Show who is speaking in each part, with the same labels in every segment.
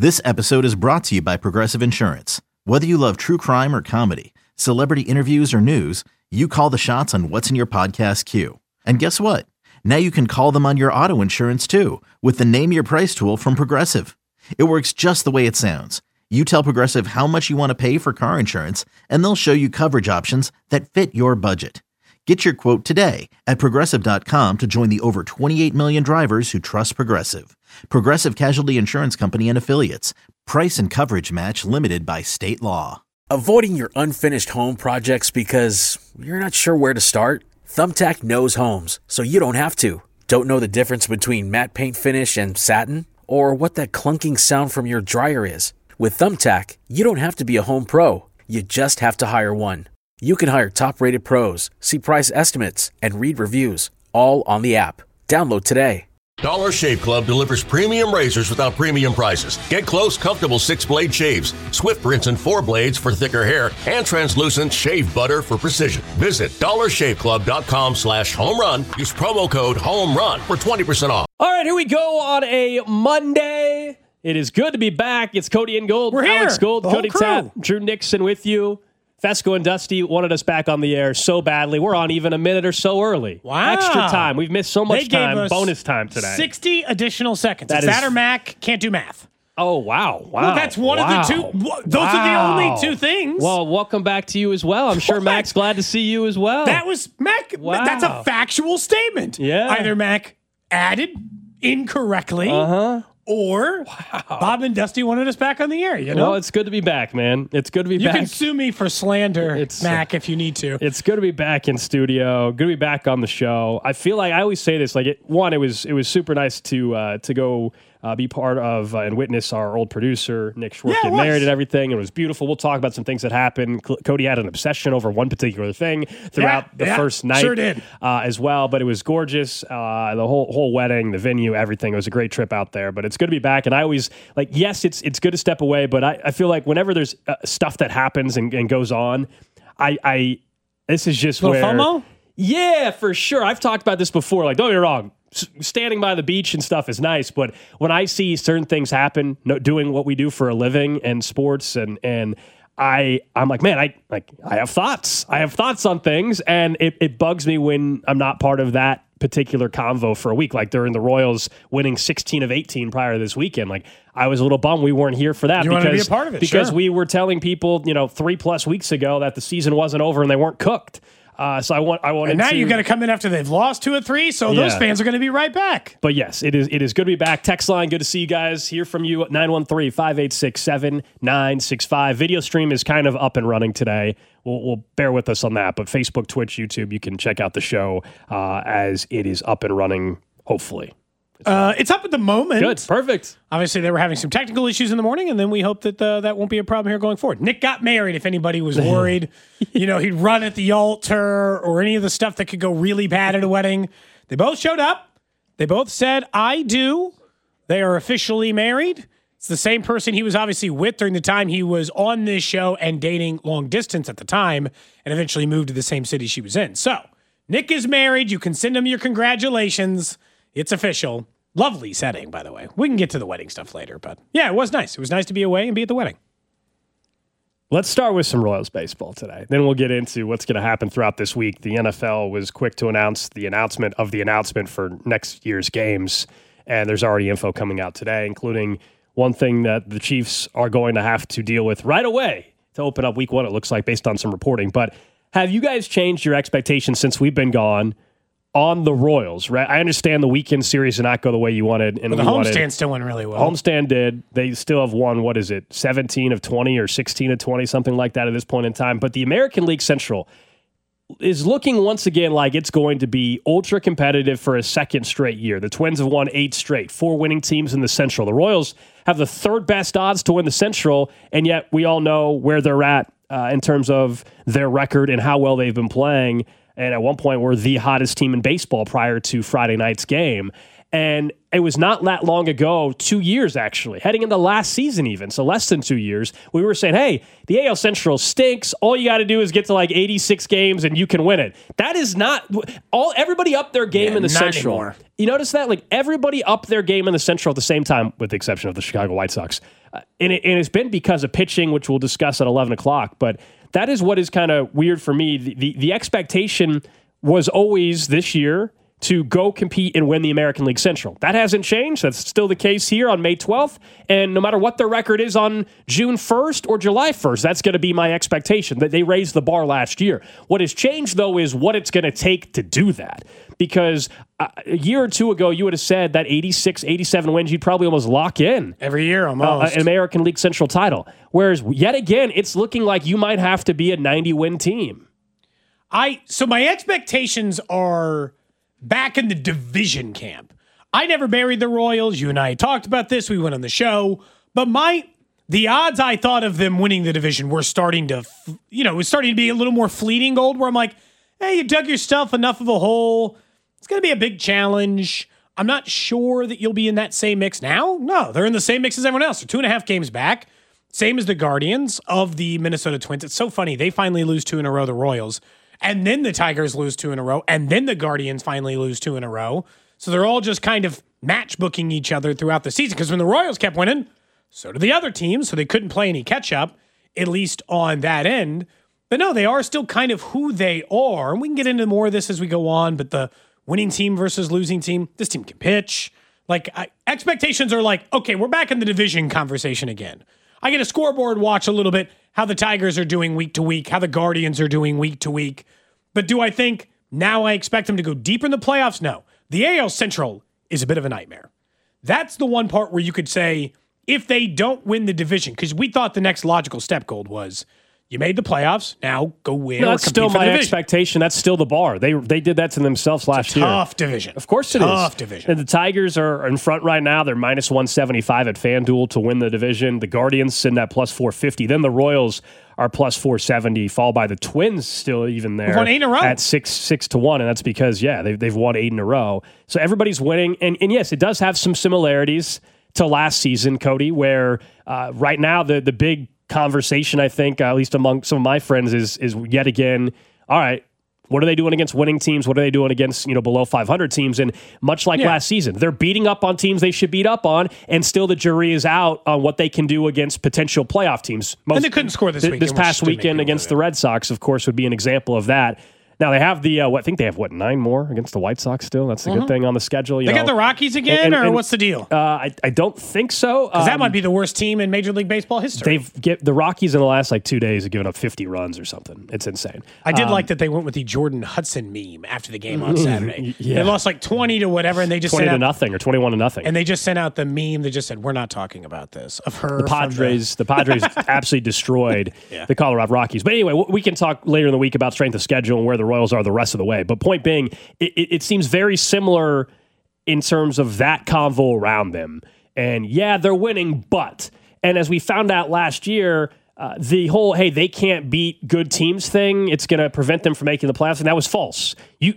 Speaker 1: This episode is brought to you by Progressive Insurance. Whether you love true crime or comedy, celebrity interviews or news, you call the shots on what's in your podcast queue. And guess what? Now you can call them on your auto insurance too with the Name Your Price tool from Progressive. It works just the way it sounds. You tell Progressive how much you want to pay for car insurance, and they'll show you coverage options that fit your budget. Get your quote today at Progressive.com to join the over 28 million drivers who trust Progressive. Progressive Casualty Insurance Company and Affiliates. Price and coverage match limited by state law.
Speaker 2: Avoiding your unfinished home projects because you're not sure where to start? Thumbtack knows homes, so you don't have to. Don't know the difference between matte paint finish and satin? Or what that clunking sound from your dryer is? With Thumbtack, you don't have to be a home pro. You just have to hire one. You can hire top-rated pros, see price estimates, and read reviews, all on the app. Download today.
Speaker 3: Dollar Shave Club delivers premium razors without premium prices. Get close, comfortable 6-blade shaves, swift rinse and 4 blades for thicker hair, and translucent shave butter for precision. Visit dollarshaveclub.com/home-run. Use promo code HOME-RUN for 20% off.
Speaker 4: All right, here we go on a Monday. It is good to be back. It's Cody and Gold.
Speaker 5: We're here.
Speaker 4: Alex Gold,
Speaker 5: The
Speaker 4: Cody
Speaker 5: whole
Speaker 4: Tapp,
Speaker 5: crew.
Speaker 4: Drew Nixon with you. Fesco and Dusty wanted us back on the air so badly. We're on even a minute or so early.
Speaker 5: Wow.
Speaker 4: Extra time. We've missed so much
Speaker 5: They gave
Speaker 4: time.
Speaker 5: us
Speaker 4: Bonus time today.
Speaker 5: 60 additional seconds.
Speaker 4: That
Speaker 5: It's
Speaker 4: is-
Speaker 5: that or Mac can't do math.
Speaker 4: Oh, wow.
Speaker 5: Well, that's one of the two. Those are the only two things.
Speaker 4: Well, welcome back to you as well. I'm sure Mac's glad to see you as well.
Speaker 5: That was Mac.
Speaker 4: Wow.
Speaker 5: That's a factual statement.
Speaker 4: Yeah.
Speaker 5: Either Mac added incorrectly or Bob and Dusty wanted us back on the air. You know?
Speaker 4: Well, it's good to be back, man. It's good to be
Speaker 5: You
Speaker 4: back.
Speaker 5: can sue me for slander,
Speaker 4: It's-
Speaker 5: Mac, if you need to.
Speaker 4: It's good to be back in studio. Good to be back on the show. I feel like I always say this. Like, it was super nice to go be part of and witness our old producer Nick Schwartz
Speaker 5: Yeah, it
Speaker 4: get
Speaker 5: was.
Speaker 4: married and everything. It was beautiful. We'll talk about some things that happened. Cody had an obsession over one particular thing throughout the first night,
Speaker 5: sure did.
Speaker 4: as well. But it was gorgeous. The whole wedding, the venue, everything. It was a great trip out there. But it's good to be back. And I always like, yes, it's good to step away. But I feel like whenever there's stuff that happens and goes on, this is just
Speaker 5: Little
Speaker 4: where
Speaker 5: FOMO?
Speaker 4: Yeah, for sure. I've talked about this before. Like, don't get me wrong. Standing by the beach and stuff is nice, but when I see certain things happen, doing what we do for a living and sports, and I'm like, man, I have thoughts. I have thoughts on things, and it bugs me when I'm not part of that particular convo for a week. Like during the Royals winning 16 of 18 prior to this weekend, like I was a little bummed we weren't here for that.
Speaker 5: You wanted to be a part of it,
Speaker 4: because
Speaker 5: sure.
Speaker 4: we were telling people, 3+ weeks ago that the season wasn't over and they weren't cooked. So I wanted
Speaker 5: And now
Speaker 4: to,
Speaker 5: you got to come in after they've lost 2 or 3, so those
Speaker 4: Yeah.
Speaker 5: fans are going to be right back.
Speaker 4: But yes, it is good to be back. Text line, good to see you guys. Hear from you at 913-586-7965. Video stream is kind of up and running today. We'll bear with us on that. But Facebook, Twitch, YouTube, you can check out the show as it is up and running, hopefully.
Speaker 5: It's up at the moment.
Speaker 4: Good. Perfect.
Speaker 5: Obviously, they were having some technical issues in the morning, and then we hope that that won't be a problem here going forward. Nick got married, if anybody was worried. He'd run at the altar or any of the stuff that could go really bad at a wedding. They both showed up. They both said, I do. They are officially married. It's the same person he was obviously with during the time he was on this show and dating long distance at the time, and eventually moved to the same city she was in. So, Nick is married. You can send him your congratulations. It's official. Lovely setting, by the way. We can get to the wedding stuff later, but yeah, it was nice. It was nice to be away and be at the wedding.
Speaker 4: Let's start with some Royals baseball today. Then we'll get into what's going to happen throughout this week. The NFL was quick to announce the announcement for next year's games, and there's already info coming out today, including one thing that the Chiefs are going to have to deal with right away to open up week 1, it looks like, based on some reporting. But have you guys changed your expectations since we've been gone on the Royals, right? I understand the weekend series did not go the way you wanted. And
Speaker 5: But the homestand still went really well.
Speaker 4: Homestand did. They still have won, 17 of 20 or 16 of 20, something like that at this point in time. But the American League Central is looking once again like it's going to be ultra competitive for a second straight year. The Twins have won 8 straight, 4 winning teams in the Central. The Royals have the 3rd best odds to win the Central, and yet we all know where they're at in terms of their record and how well they've been playing. And at one point, were the hottest team in baseball prior to Friday night's game. And it was not that long ago, 2 years actually, heading into last season even, so less than 2 years, we were saying, hey, the AL Central stinks. All you got to do is get to like 86 games and you can win it. That is not everybody up their game in the Central.
Speaker 5: Anymore.
Speaker 4: You notice that? Like everybody up their game in the Central at the same time, with the exception of the Chicago White Sox. And it's been because of pitching, which we'll discuss at 11 o'clock. But that is what is kind of weird for me. The expectation was always this year to go compete and win the American League Central. That hasn't changed. That's still the case here on May 12th. And no matter what their record is on June 1st or July 1st, that's going to be my expectation, that they raised the bar last year. What has changed, though, is what it's going to take to do that. Because a year or two ago, you would have said that 86, 87 wins, you'd probably almost lock in.
Speaker 5: Every year, almost.
Speaker 4: An American League Central title. Whereas, yet again, it's looking like you might have to be a 90-win team.
Speaker 5: So my expectations are back in the division camp. I never buried the Royals. You and I talked about this. We went on the show. But the odds I thought of them winning the division were starting to, it was starting to be a little more fleeting gold, where I'm like, hey, you dug yourself enough of a hole. It's going to be a big challenge. I'm not sure that you'll be in that same mix now. No, they're in the same mix as everyone else. They're 2.5 games back. Same as the Guardians of the Minnesota Twins. It's so funny. They finally lose 2 in a row, the Royals. And then the Tigers lose 2 in a row. And then the Guardians finally lose 2 in a row. So they're all just kind of matchbooking each other throughout the season. Because when the Royals kept winning, so did the other teams. So they couldn't play any catch-up, at least on that end. But no, they are still kind of who they are. And we can get into more of this as we go on. But the winning team versus losing team, this team can pitch. Expectations are like, okay, we're back in the division conversation again. I get a scoreboard watch a little bit, how the Tigers are doing week to week, how the Guardians are doing week to week. But do I think now I expect them to go deeper in the playoffs? No. The AL Central is a bit of a nightmare. That's the one part where you could say, if they don't win the division, because we thought the next logical step, Gold, was you made the playoffs, now go win.
Speaker 4: No, that's still my expectation. That's still the bar. They did that to themselves last year.
Speaker 5: Tough division.
Speaker 4: Of course it is.
Speaker 5: Tough division.
Speaker 4: And the Tigers are in front right now. They're minus 175 at FanDuel to win the division. The Guardians sitting at plus 450. Then the Royals are plus 470, followed by the Twins still even there.
Speaker 5: They've won 8 in a row.
Speaker 4: At 6-1, and that's because, they've won 8 in a row. So everybody's winning. And yes, it does have some similarities to last season, Cody, where right now the big conversation, I think, at least among some of my friends, is yet again, all right, what are they doing against winning teams? What are they doing against, below 500 teams? And much like last season, they're beating up on teams they should beat up on, and still the jury is out on what they can do against potential playoff teams.
Speaker 5: And they couldn't score this weekend.
Speaker 4: This past weekend against the Red Sox, of course, would be an example of that. Now, they have I think they have, 9 more against the White Sox still? That's the good thing on the schedule.
Speaker 5: They got the Rockies again, or what's the deal?
Speaker 4: I don't think so.
Speaker 5: Because that might be the worst team in Major League Baseball history.
Speaker 4: The Rockies in the last 2 days have given up 50 runs or something. It's insane.
Speaker 5: I did like that they went with the Jordan Hudson meme after the game on Saturday. They lost 20 to whatever, and they just
Speaker 4: 20 to nothing or 21 to nothing.
Speaker 5: And they just sent out the meme that just said, "We're not talking about this." Of her,
Speaker 4: the Padres absolutely destroyed the Colorado Rockies. But anyway, we can talk later in the week about strength of schedule and where the Royals are the rest of the way. But point being, it seems very similar in terms of that convo around them. And they're winning, and as we found out last year, the whole, hey, they can't beat good teams thing, it's going to prevent them from making the playoffs, and that was false.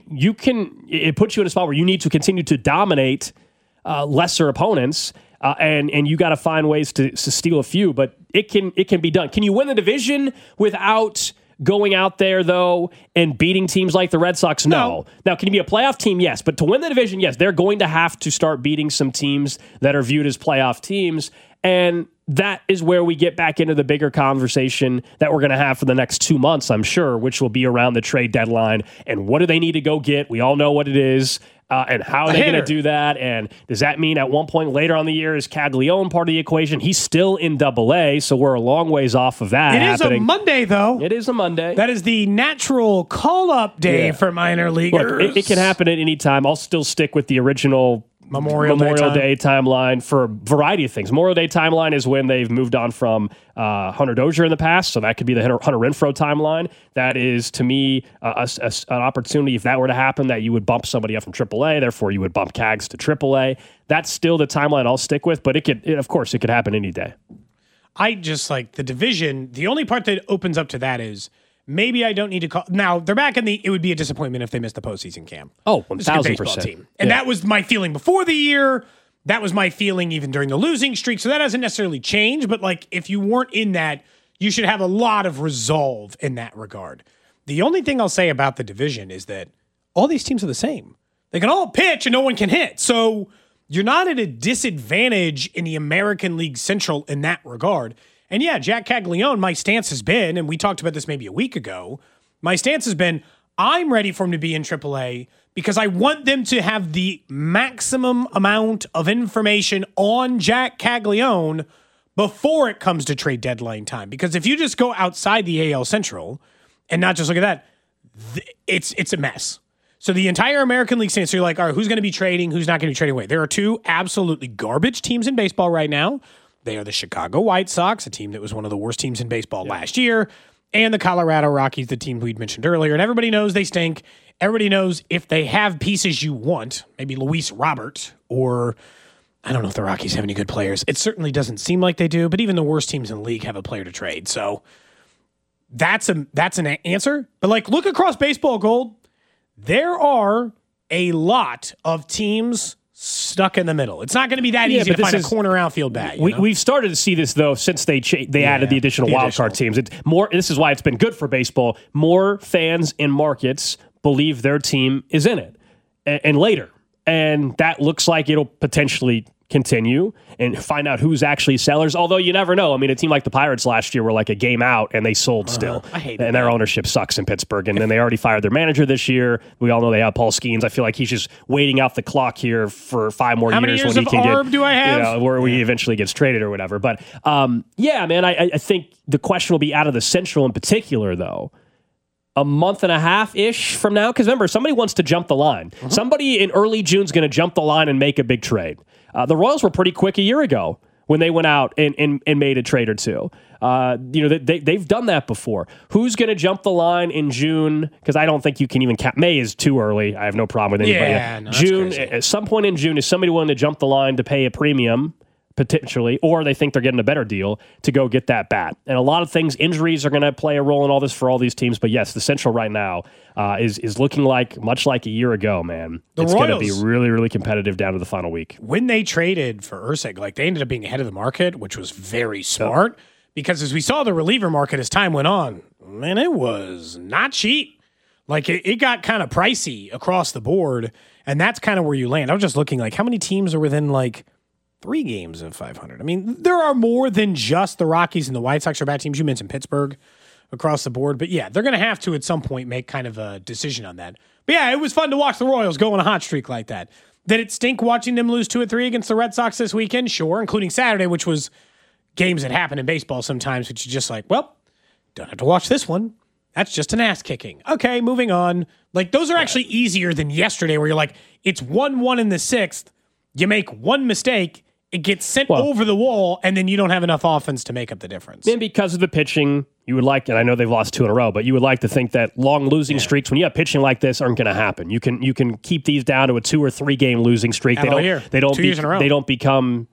Speaker 4: It puts you in a spot where you need to continue to dominate lesser opponents, and you got to find ways to steal a few, but it can be done. Can you win the division without going out there, though, and beating teams like the Red Sox? No. Now, can you be a playoff team? Yes. But to win the division, yes, they're going to have to start beating some teams that are viewed as playoff teams. And that is where we get back into the bigger conversation that we're going to have for the next 2 months, I'm sure, which will be around the trade deadline. And what do they need to go get? We all know what it is. And how are they going to do that? And does that mean at one point later on the year is Caglione part of the equation? He's still in Double-A, so we're a long ways off of that.
Speaker 5: It is a Monday, though.
Speaker 4: It is a Monday.
Speaker 5: That is the natural call-up day for minor leaguers.
Speaker 4: Look, it can happen at any time. I'll still stick with the original Memorial Day timeline for a variety of things. Memorial Day timeline is when they've moved on from Hunter Dozier in the past, so that could be the Hunter Renfroe timeline. That is, to me, an opportunity, if that were to happen, that you would bump somebody up from AAA, therefore you would bump Cags to AAA. That's still the timeline I'll stick with, but of course, it could happen any day.
Speaker 5: I just like the division. The only part that opens up to that is maybe I don't need to call. Now, they're back in it would be a disappointment if they missed the postseason camp.
Speaker 4: Oh, 1,000%.
Speaker 5: And that was my feeling before the year. That was my feeling even during the losing streak. So that hasn't necessarily changed. But if you weren't in that, you should have a lot of resolve in that regard. The only thing I'll say about the division is that all these teams are the same. They can all pitch and no one can hit. So you're not at a disadvantage in the American League Central in that regard. And yeah, Jack Caglianone, my stance has been, and we talked about this maybe a week ago, my stance has been, I'm ready for him to be in AAA because I want them to have the maximum amount of information on Jack Caglianone before it comes to trade deadline time. Because if you just go outside the AL Central and not just look at that, it's a mess. So the entire American League stance, so you're like, all right, who's going to be trading, who's not going to be trading away? There are two absolutely garbage teams in baseball right now. They are the Chicago White Sox, a team that was one of the worst teams in baseball last year, and the Colorado Rockies, the team we'd mentioned earlier. And everybody knows they stink. Everybody knows if they have pieces you want, maybe Luis Robert, or I don't know if the Rockies have any good players. It certainly doesn't seem like they do, but even the worst teams in the league have a player to trade. So that's an answer. But like, look across baseball, Gold. There are a lot of teams stuck in the middle. It's not going to be that easy to find a corner outfield bat.
Speaker 4: We've started to see this though since they added the additional wildcard teams. It's more. This is why it's been good for baseball. More fans in markets believe their team is in it, and later, and that looks like it'll potentially continue and find out who's actually sellers. Although you never know. I mean, a team like the Pirates last year were like a game out and they sold still.
Speaker 5: I hate
Speaker 4: and their ownership sucks in Pittsburgh. And then they already fired their manager this year. We all know they have Paul Skeens. I feel like he's just waiting out the clock here for 5 more years.
Speaker 5: How many years
Speaker 4: when he can
Speaker 5: ARB do I have?
Speaker 4: Where he eventually gets traded or whatever. But yeah, man, I think the question will be out of the Central in particular, though. A month and a half-ish from now. Because remember, somebody wants to jump the line. Somebody in early June is going to jump the line and make a big trade. The Royals were pretty quick a year ago when they went out and made a trade or two. They've done that before. Who's going to jump the line in June? Because I don't think you can even count. May is too early. I have no problem with anybody.
Speaker 5: Yeah, no,
Speaker 4: June, at some point in June, is somebody willing to jump the line to pay a premium, potentially, or they think they're getting a better deal to go get that bat. And a lot of things, injuries are going to play a role in all this for all these teams. But yes, the Central right now is looking like much like a year ago, man. It's going to be really, really competitive down to the final week.
Speaker 5: When they traded for Ursig, like they ended up being ahead of the market, which was very smart because as we saw the reliever market as time went on, man, it was not cheap. Like it got kind of pricey across the board, and that's kind of where you land. I was just looking like how many teams are within like 3 games of 500. I mean, there are more than just the Rockies and the White Sox are bad teams. You mentioned Pittsburgh across the board. But yeah, they're going to have to at some point make kind of a decision on that. But yeah, it was fun to watch the Royals go on a hot streak like that. Did it stink watching them lose 2 of 3 against the Red Sox this weekend? Sure, including Saturday, which was games that happen in baseball sometimes, which is just like, well, don't have to watch this one. That's just an ass kicking. Okay, moving on. Like, those are actually easier than yesterday where you're like, it's 1-1 in the 6th. You make one mistake. It gets sent over the wall, and then you don't have enough offense to make up the difference.
Speaker 4: And because of the pitching, you would like, and I know they've lost 2 in a row, but you would like to think that long losing streaks, when you have pitching like this, aren't going to happen. You can keep these down to a 2 or 3 game losing streak. They don't become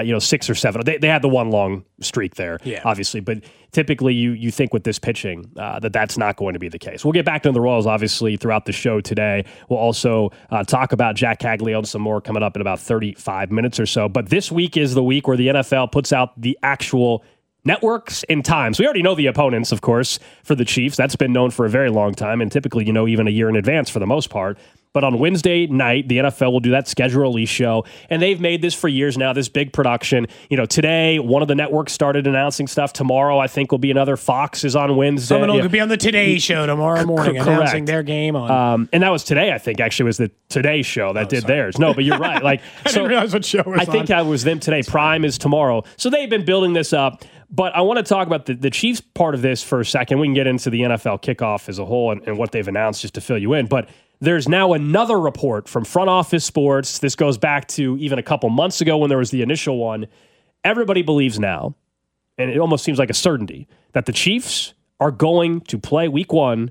Speaker 4: 6 or 7. They had the one long streak there, obviously, but typically you think with this pitching that's not going to be the case. We'll get back to the Royals, obviously, throughout the show today. We'll also talk about Jack Caglianone some more coming up in about 35 minutes or so. But this week is the week where the NFL puts out the actual networks and times. We already know the opponents, of course, for the Chiefs. That's been known for a very long time, and typically, even a year in advance for the most part. But on Wednesday night, the NFL will do that schedule release show, and they've made this for years now, this big production. Today, one of the networks started announcing stuff. Tomorrow, I think, will be another. Fox is on Wednesday.
Speaker 5: Someone will be on the Today Show tomorrow morning announcing their game on.
Speaker 4: And that was today, I think, actually, was the Today Show that did theirs. No, but you're right. Like,
Speaker 5: I didn't realize what show it was
Speaker 4: I think that was them today. Prime is tomorrow. So they've been building this up. But I want to talk about the Chiefs part of this for a second. We can get into the NFL kickoff as a whole and what they've announced just to fill you in. But there's now another report from Front Office Sports. This goes back to even a couple months ago when there was the initial one. Everybody believes now, and it almost seems like a certainty, that the Chiefs are going to play Week 1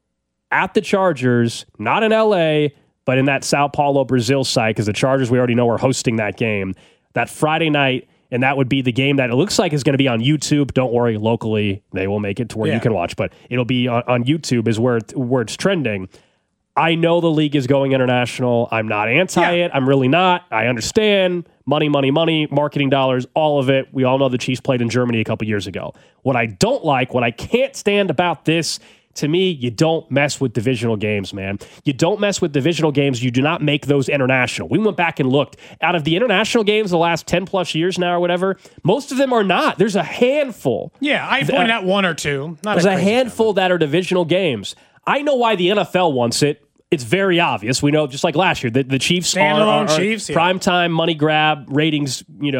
Speaker 4: at the Chargers, not in L.A., but in that Sao Paulo, Brazil site, because the Chargers, we already know, are hosting that game, that Friday night. And that would be the game that it looks like is going to be on YouTube. Don't worry, locally, they will make it to where you can watch. But it'll be on YouTube is where it's trending. I know the league is going international. I'm not anti it. I'm really not. I understand. Money, marketing dollars, all of it. We all know the Chiefs played in Germany a couple years ago. What I don't like, what I can't stand about this to me, you don't mess with divisional games, man. You don't mess with divisional games. You do not make those international. We went back and looked. Out of the international games the last 10 plus years now or whatever, most of them are not. There's a handful.
Speaker 5: Yeah, I pointed out one or two.
Speaker 4: There's a handful that are divisional games. I know why the NFL wants it. It's very obvious. We know, just like last year, the Chiefs are
Speaker 5: Chiefs,
Speaker 4: primetime money grab ratings,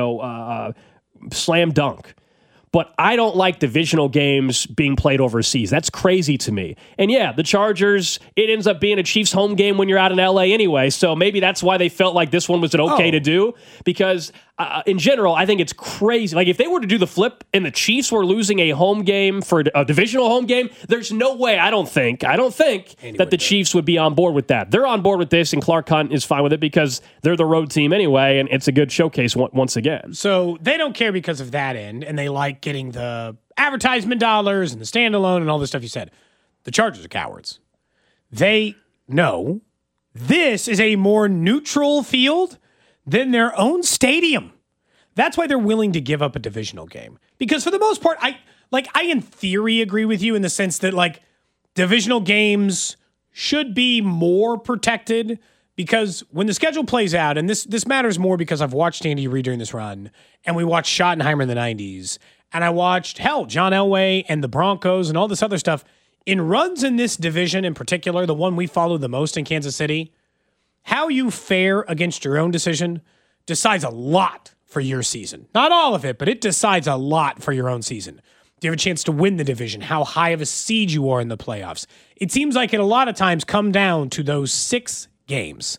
Speaker 4: slam dunk. But I don't like divisional games being played overseas. That's crazy to me. And yeah, the Chargers, it ends up being a Chiefs home game when you're out in LA anyway. So maybe that's why they felt like this one was okay to do. Because in general, I think it's crazy. Like if they were to do the flip and the Chiefs were losing a home game for a divisional home game, there's no way, I don't think that the Chiefs would be on board with that. They're on board with this, and Clark Hunt is fine with it because they're the road team anyway, and it's a good showcase once again.
Speaker 5: So they don't care because of that end, and they like getting the advertisement dollars and the standalone and all the stuff you said. The Chargers are cowards. They know this is a more neutral field than their own stadium. That's why they're willing to give up a divisional game. Because for the most part, I in theory agree with you in the sense that like divisional games should be more protected, because when the schedule plays out, and this matters more because I've watched Andy Reid during this run, and we watched Schottenheimer in the 90s, and I watched, John Elway and the Broncos and all this other stuff. In runs in this division in particular, the one we follow the most in Kansas City, how you fare against your own decision decides a lot for your season. Not all of it, but it decides a lot for your own season. Do you have a chance to win the division? How high of a seed you are in the playoffs? It seems like it a lot of times come down to those 6 games.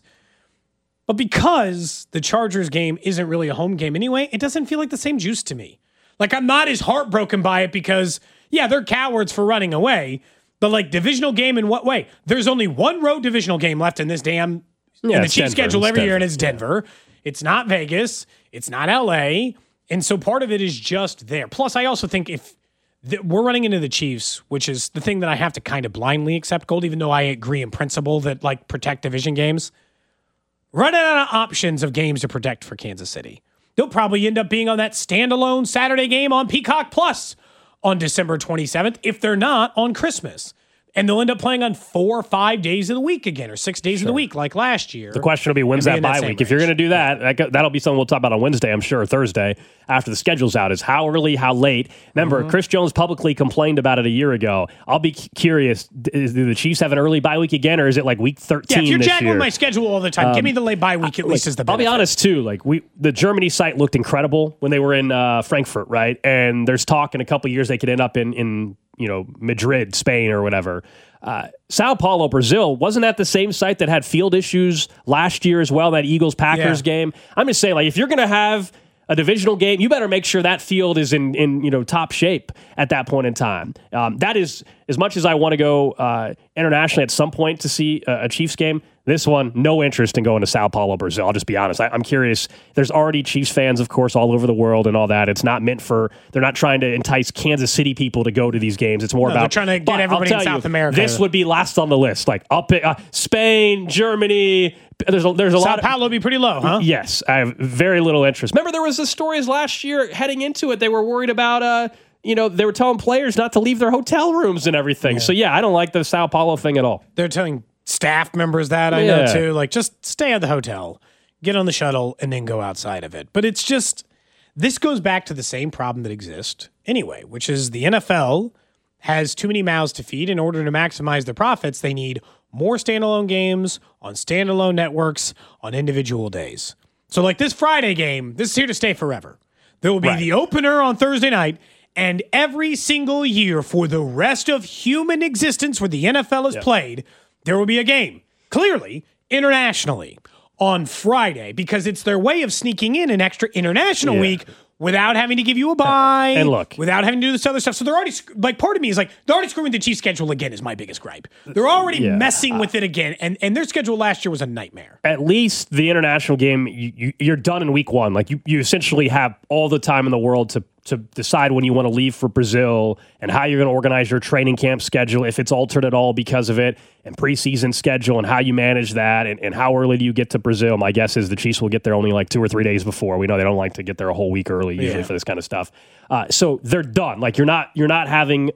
Speaker 5: But because the Chargers game isn't really a home game anyway, it doesn't feel like the same juice to me. Like I'm not as heartbroken by it because, yeah, they're cowards for running away. But like divisional game in what way? There's only one road divisional game left in this damn in the Chiefs schedule every year, and it's Denver. Yeah. It's not Vegas. It's not LA. And so part of it is just there. Plus, I also think if we're running into the Chiefs, which is the thing that I have to kind of blindly accept, Gold, even though I agree in principle that like protect division games, running out of options of games to protect for Kansas City. They'll probably end up being on that standalone Saturday game on Peacock Plus on December 27th, if they're not on Christmas. And they'll end up playing on 4 or 5 days of the week again, or 6 days of the week like last year.
Speaker 4: The question will be, when's that bye week? If you're going to do that, that'll be something we'll talk about on Wednesday, I'm sure, or Thursday, after the schedule's out, is how early, how late. Remember, Chris Jones publicly complained about it a year ago. I'll be curious, do the Chiefs have an early bye week again, or is it like week 13 this year?
Speaker 5: Yeah, if you're jacking with my schedule all the time, give me the late bye week at least as the benefit.
Speaker 4: I'll be honest, too. Like the Germany site looked incredible when they were in Frankfurt, right? And there's talk in a couple of years they could end up in Madrid, Spain, or whatever. Sao Paulo, Brazil, wasn't that the same site that had field issues last year as well, that Eagles-Packers game? I'm just saying, like, if you're going to have a divisional game, you better make sure that field is in top shape at that point in time. That is, as much as I want to go internationally at some point to see a Chiefs game, this one, no interest in going to Sao Paulo, Brazil. I'll just be honest. I'm curious. There's already Chiefs fans, of course, all over the world and all that. It's not meant for, they're not trying to entice Kansas City people to go to these games. It's more about,
Speaker 5: they're trying to get everybody in South America.
Speaker 4: This would be last on the list. Like, I'll pick Spain, Germany. There's a lot.
Speaker 5: Sao Paulo would be pretty low, huh?
Speaker 4: Yes. I have very little interest. Remember, there was the stories last year heading into it. They were worried about, they were telling players not to leave their hotel rooms and everything. Yeah. So, yeah, I don't like the Sao Paulo thing at all.
Speaker 5: They're telling staff members that, I know, too. Like, just stay at the hotel, get on the shuttle, and then go outside of it. But it's just, this goes back to the same problem that exists anyway, which is the NFL has too many mouths to feed. In order to maximize their profits, they need more standalone games on standalone networks on individual days. So, like this Friday game, this is here to stay forever. There will be the opener on Thursday night, and every single year for the rest of human existence where the NFL has played, there will be a game, clearly, internationally, on Friday, because it's their way of sneaking in an extra international week without having to give you a bye,
Speaker 4: and look,
Speaker 5: without having to do this other stuff. So they're already, like, part of me is like, they're already screwing the Chiefs' schedule again is my biggest gripe. They're already messing with it again, and their schedule last year was a nightmare.
Speaker 4: At least the international game, you're done in week 1. Like, you essentially have all the time in the world to decide when you want to leave for Brazil and how you're going to organize your training camp schedule, if it's altered at all because of it, and preseason schedule and how you manage that, and how early do you get to Brazil. My guess is the Chiefs will get there only like 2 or 3 days before. We know they don't like to get there a whole week early usually for this kind of stuff. So they're done. Like, you're not having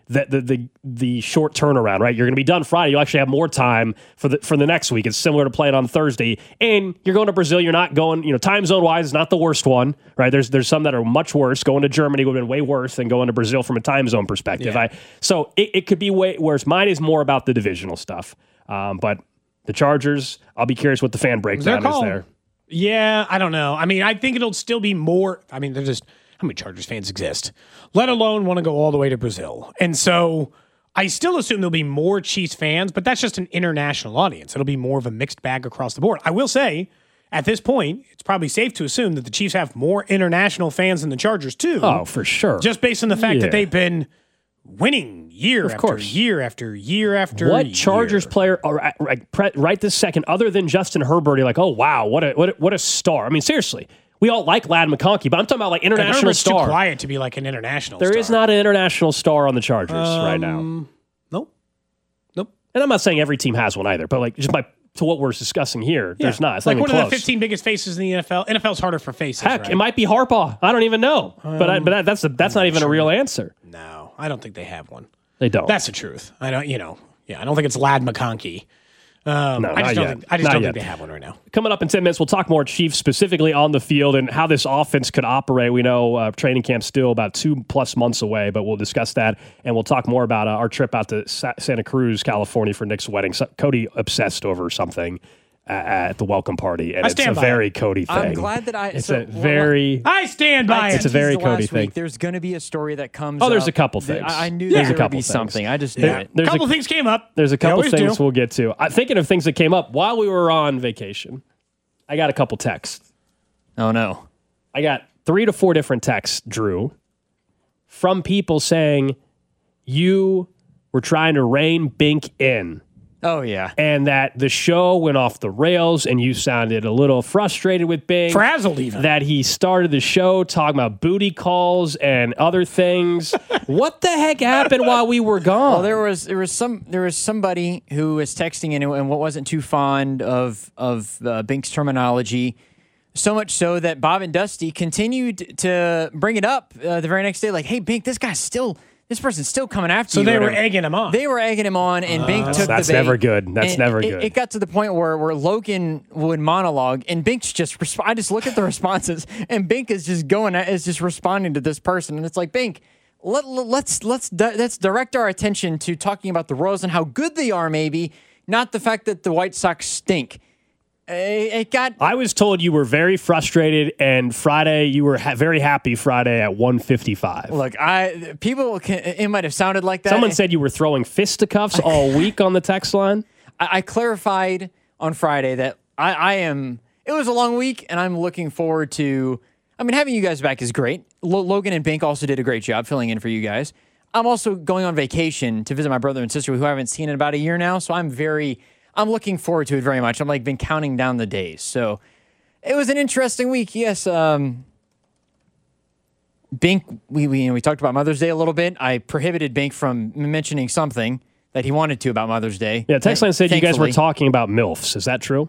Speaker 4: the short turnaround, right? You're going to be done Friday. You actually have more time for the next week. It's similar to playing on Thursday, and you're going to Brazil. You're not going, time zone wise, it's not the worst one, right? There's some that are much worse. Going to Germany would have been way worse than going to Brazil from a time zone perspective.
Speaker 5: Yeah.
Speaker 4: So it could be way worse. Mine is more about the divisional stuff, but the Chargers, I'll be curious what the fan breakdown is there.
Speaker 5: Yeah, I don't know. I mean, I think it'll still be more. I mean, there's just how many Chargers fans exist, let alone want to go all the way to Brazil. And so I still assume there'll be more Chiefs fans, but that's just an international audience. It'll be more of a mixed bag across the board. I will say, at this point, it's probably safe to assume that the Chiefs have more international fans than the Chargers, too.
Speaker 4: Oh, for sure.
Speaker 5: Just based on the fact that they've been winning year after year after year after
Speaker 4: what
Speaker 5: year.
Speaker 4: Chargers player right this second, other than Justin Herbert, you're like, oh, wow, what a star. I mean, seriously. We all like Ladd McConkey, but I'm talking about like international star.
Speaker 5: Too quiet to be like an international
Speaker 4: star.
Speaker 5: There
Speaker 4: is not an international star on the Chargers right now.
Speaker 5: Nope.
Speaker 4: And I'm not saying every team has one either, but like just to what we're discussing here, there's not. It's
Speaker 5: like
Speaker 4: not
Speaker 5: one
Speaker 4: even
Speaker 5: of the 15 biggest faces in the NFL. NFL's harder for faces.
Speaker 4: Heck,
Speaker 5: right?
Speaker 4: It might be Harbaugh. I don't even know. But that's not even a real answer.
Speaker 5: No, I don't think they have one.
Speaker 4: They don't.
Speaker 5: That's the truth. I don't. I don't think it's Ladd McConkey.
Speaker 4: No,
Speaker 5: I just don't think
Speaker 4: yet.
Speaker 5: they have one right now.
Speaker 4: Coming up in 10 minutes, we'll talk more Chiefs specifically on the field and how this offense could operate. We know training camp's still about 2+ months away, but we'll discuss that, and we'll talk more about our trip out to Santa Cruz, California for Nick's wedding. So Cody obsessed over something at the welcome party, and it's a very Cody thing.
Speaker 6: I'm glad that
Speaker 5: I
Speaker 6: stand
Speaker 5: by it.
Speaker 4: It's a very Cody thing.
Speaker 6: There's going to be a story that comes
Speaker 4: there's
Speaker 6: up.
Speaker 4: a couple things.
Speaker 6: I knew
Speaker 4: there's
Speaker 6: there
Speaker 4: a couple
Speaker 6: would be
Speaker 4: things.
Speaker 6: something. I just knew it.
Speaker 5: A couple things came up.
Speaker 4: There's a couple things
Speaker 5: do.
Speaker 4: we'll get to. Thinking of things that came up while we were on vacation, I got a couple texts.
Speaker 6: Oh, no.
Speaker 4: I got 3 to 4 different texts, Drew, from people saying you were trying to rein Bink in.
Speaker 6: Oh, yeah.
Speaker 4: And that the show went off the rails and you sounded a little frustrated with Bing.
Speaker 5: Frazzled even.
Speaker 4: That he started the show talking about booty calls and other things. What the heck happened while we were gone?
Speaker 6: Well, there was somebody who was texting in and wasn't too fond of Bink's terminology. So much so that Bob and Dusty continued to bring it up the very next day. Like, hey, Bink, this person's still coming after you.
Speaker 5: So they were egging him on.
Speaker 6: They were egging him on, and Bink took the bait.
Speaker 4: That's never good. That's never good.
Speaker 6: It got to the point where Logan would monologue, and Bink's just. I just look at the responses, and Bink is just responding to this person, and it's like, Bink, let's direct our attention to talking about the Royals and how good they are, maybe, not the fact that the White Sox stink.
Speaker 4: I was told you were very frustrated, and Friday you were very happy. Friday at 1:55.
Speaker 6: Look, it might have sounded like that.
Speaker 4: Someone said you were throwing fisticuffs all week on the text line.
Speaker 6: I clarified on Friday that I am. It was a long week, and I'm looking forward to. I mean, having you guys back is great. Logan and Bink also did a great job filling in for you guys. I'm also going on vacation to visit my brother and sister, who I haven't seen in about a year now. So I'm looking forward to it very much. I'm been counting down the days. So it was an interesting week. Yes. Bink, we talked about Mother's Day a little bit. I prohibited Bink from mentioning something that he wanted to about Mother's Day.
Speaker 4: Yeah, text line said you guys were talking about MILFs. Is that true?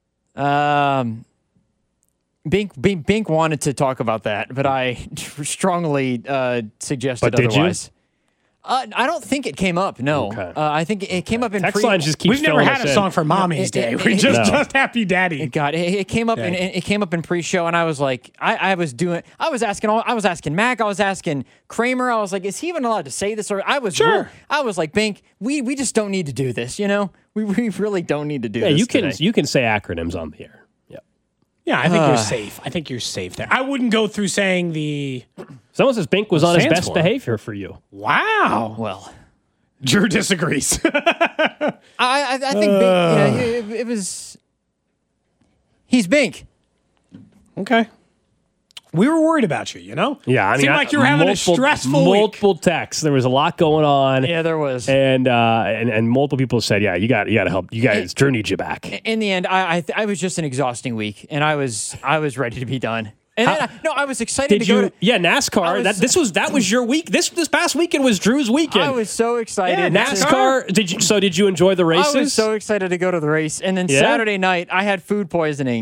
Speaker 6: Bink wanted to talk about that, but I strongly suggested otherwise. I don't think it came up. No,
Speaker 4: okay.
Speaker 6: I think it came up in
Speaker 4: text line just keeps.
Speaker 5: We've never had a song for Mommy's Day. We're just Happy Daddy.
Speaker 6: It came up. It came up in pre-show, and I was like, I was asking Mac, I was asking Kramer. I was like, is he even allowed to say this? Or I was
Speaker 5: sure.
Speaker 6: I was like, Bink, we just don't need to do this. You know, we really don't need to do this.
Speaker 4: You can say acronyms on the air.
Speaker 5: Yeah, I think you're safe. I think you're safe there. I wouldn't go through saying the.
Speaker 4: Someone says Bink was on his best behavior for you.
Speaker 5: Wow.
Speaker 6: Well,
Speaker 5: Drew disagrees.
Speaker 6: I think Bink, it was. He's Bink.
Speaker 5: Okay. We were worried about you,
Speaker 4: Yeah, I mean,
Speaker 5: seemed like you were having a stressful
Speaker 4: multiple texts. There was a lot going on.
Speaker 6: Yeah, there was,
Speaker 4: and multiple people said, "Yeah, you got to help. You guys, Drew needs you back."
Speaker 6: In the end, I was just an exhausting week, and I was ready to be done. And I was excited to go to.
Speaker 4: Yeah, NASCAR. That was your week. This past weekend was Drew's weekend.
Speaker 6: I was so excited.
Speaker 4: Yeah, NASCAR. Did you enjoy the races?
Speaker 6: I was so excited to go to the race, and then Saturday night I had food poisoning.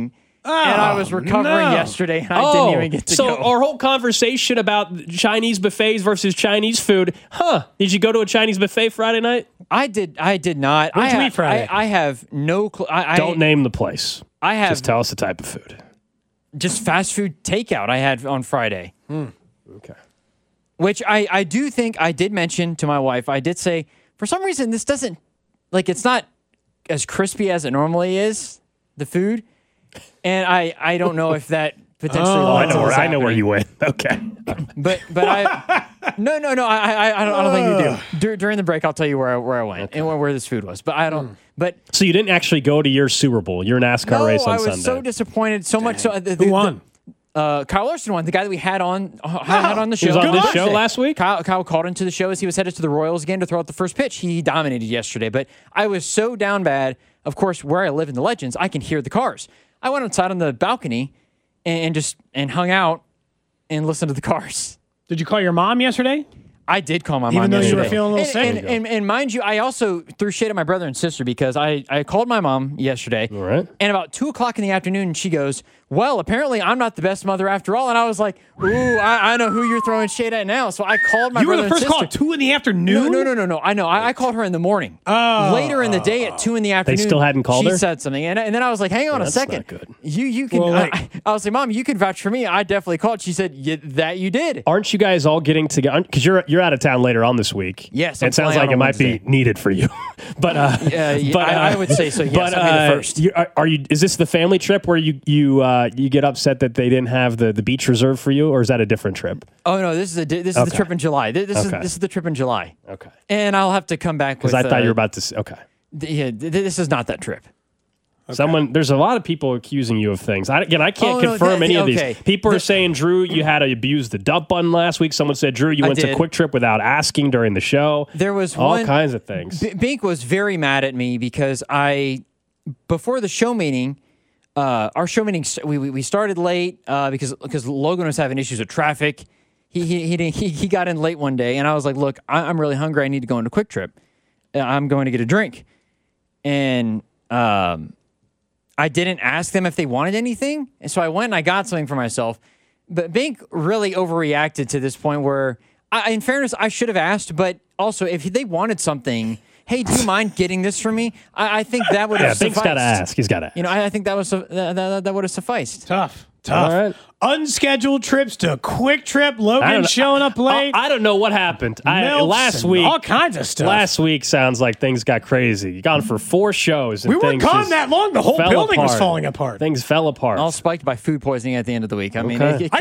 Speaker 6: and I was recovering yesterday, and I didn't even get to go.
Speaker 4: So our whole conversation about Chinese buffets versus Chinese food, did you go to a Chinese buffet Friday night?
Speaker 6: I did not.
Speaker 5: Where'd you eat Friday?
Speaker 6: I have no clue.
Speaker 4: Don't name the place.
Speaker 6: I have
Speaker 4: Just tell us the type of food.
Speaker 6: just fast food takeout I had on Friday.
Speaker 4: Okay.
Speaker 6: Which I do think I did mention to my wife. I did say, for some reason, this doesn't, it's not as crispy as it normally is, the food. And I don't know if that potentially
Speaker 4: I know where you went. Okay.
Speaker 6: But I no, I don't think you do. During the break, I'll tell you where I went and where this food was. But I don't. But
Speaker 4: so you didn't actually go to your Super Bowl, your NASCAR race on Sunday.
Speaker 6: I was so disappointed. So much so.
Speaker 5: Who won?
Speaker 6: Kyle Larson won, the guy that we had on the show.
Speaker 4: He was on this show last week?
Speaker 6: Kyle called into the show as he was headed to the Royals again to throw out the first pitch. He dominated yesterday, but I was so down bad. Of course, where I live in the Legends, I can hear the cars. I went outside on the balcony and hung out and listened to the cars.
Speaker 5: Did you call your mom yesterday?
Speaker 6: I did call my mom
Speaker 5: Even though
Speaker 6: yesterday.
Speaker 5: you were feeling a little sick?
Speaker 6: And mind you, I also threw shade at my brother and sister because I called my mom yesterday.
Speaker 4: All right.
Speaker 6: And about 2 o'clock in the afternoon, she goes, well, apparently I'm not the best mother after all. And I was like, ooh, I know who you're throwing shade at now. So I called my brother and sister.
Speaker 5: You were the first call at 2 in the afternoon?
Speaker 6: No. I know. I called her in the morning. Later in the day at 2 in the afternoon.
Speaker 4: They still hadn't called her?
Speaker 6: She said something. And then I was like, hang on a second.
Speaker 4: Not good.
Speaker 6: You can.
Speaker 5: Well,
Speaker 6: I was like, Mom, you can vouch for me. I definitely called. She said, that you did.
Speaker 4: Aren't you guys all getting together? Because you're out of town later on this week.
Speaker 6: Yes,
Speaker 4: it sounds like it might be needed for you. But
Speaker 6: I would say so. Yes,
Speaker 4: but
Speaker 6: I'll be the first.
Speaker 4: Are you? Is this the family trip where you get upset that they didn't have the beach reserved for you, or is that a different trip?
Speaker 6: Oh no, this is the trip in July. This is the trip in July.
Speaker 4: Okay.
Speaker 6: And I'll have to come back
Speaker 4: because I thought you were about to say, okay.
Speaker 6: This is not that trip.
Speaker 4: Okay. There's a lot of people accusing you of things. I can't confirm any of these. People are saying, Drew, you had to abuse the dump button last week. Someone said, Drew, you went to Quick Trip without asking during the show.
Speaker 6: There was
Speaker 4: all kinds of things.
Speaker 6: Bink was very mad at me because before the show meeting, our show meeting, we started late because Logan was having issues with traffic. He got in late one day, and I was like, look, I'm really hungry. I need to go into Quick Trip. I'm going to get a drink. And I didn't ask them if they wanted anything, and so I went and I got something for myself. But Bink really overreacted to this point where, in fairness, I should have asked, but also if they wanted something, hey, do you mind getting this for me? I think that would have sufficed.
Speaker 4: Bink's got to ask. He's got to ask.
Speaker 6: I think that would have sufficed.
Speaker 5: Tough.
Speaker 4: All right.
Speaker 5: Unscheduled trips to Quick Trip. Logan showing up late.
Speaker 4: I don't know what happened. Last week,
Speaker 5: all kinds of stuff.
Speaker 4: Last week sounds like things got crazy. You gone for 4 shows. And
Speaker 5: we weren't gone that long. The whole building was falling apart.
Speaker 4: Things fell apart.
Speaker 6: All spiked by food poisoning at the end of the week. I mean,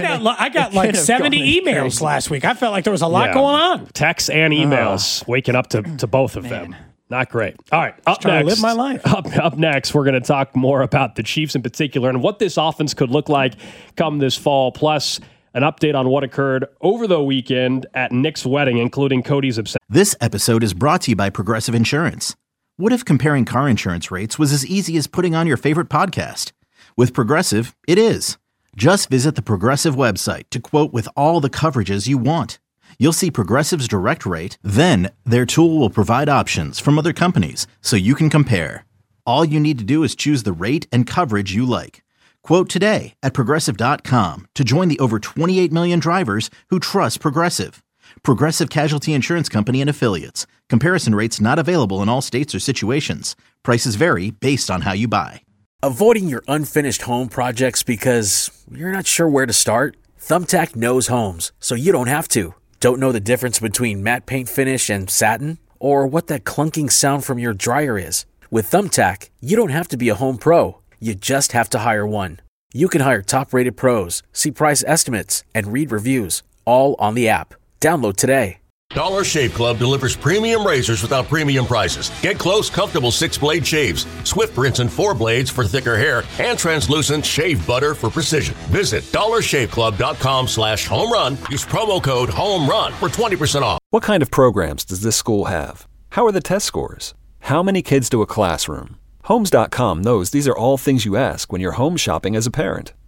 Speaker 5: I got like 70 emails last week. I felt like there was a lot going on.
Speaker 4: Texts and emails. Waking up to both of them. Not great. All right, up next.
Speaker 5: To live my life.
Speaker 4: Up next, we're going to talk more about the Chiefs in particular and what this offense could look like come this fall, plus an update on what occurred over the weekend at Nick's wedding, including Cody's obsession.
Speaker 1: This episode is brought to you by Progressive Insurance. What if comparing car insurance rates was as easy as putting on your favorite podcast? With Progressive, it is. Just visit the Progressive website to quote with all the coverages you want. You'll see Progressive's direct rate, then their tool will provide options from other companies so you can compare. All you need to do is choose the rate and coverage you like. Quote today at Progressive.com to join the over 28 million drivers who trust Progressive. Progressive Casualty Insurance Company and Affiliates. Comparison rates not available in all states or situations. Prices vary based on how you buy.
Speaker 2: Avoiding your unfinished home projects because you're not sure where to start? Thumbtack knows homes, so you don't have to. Don't know the difference between matte paint finish and satin? Or what that clunking sound from your dryer is? With Thumbtack, you don't have to be a home pro. You just have to hire one. You can hire top-rated pros, see price estimates, and read reviews, all on the app. Download today.
Speaker 3: Dollar Shave Club delivers premium razors without premium prices. Get close, comfortable 6-blade shaves, Swift rinse and 4 blades for thicker hair, and translucent shave butter for precision. Visit dollarshaveclub.com/home run. Use promo code HOMERUN for 20% off.
Speaker 7: What kind of programs does this school have? How are the test scores? How many kids to a classroom? Homes.com knows these are all things you ask when you're home shopping as a parent.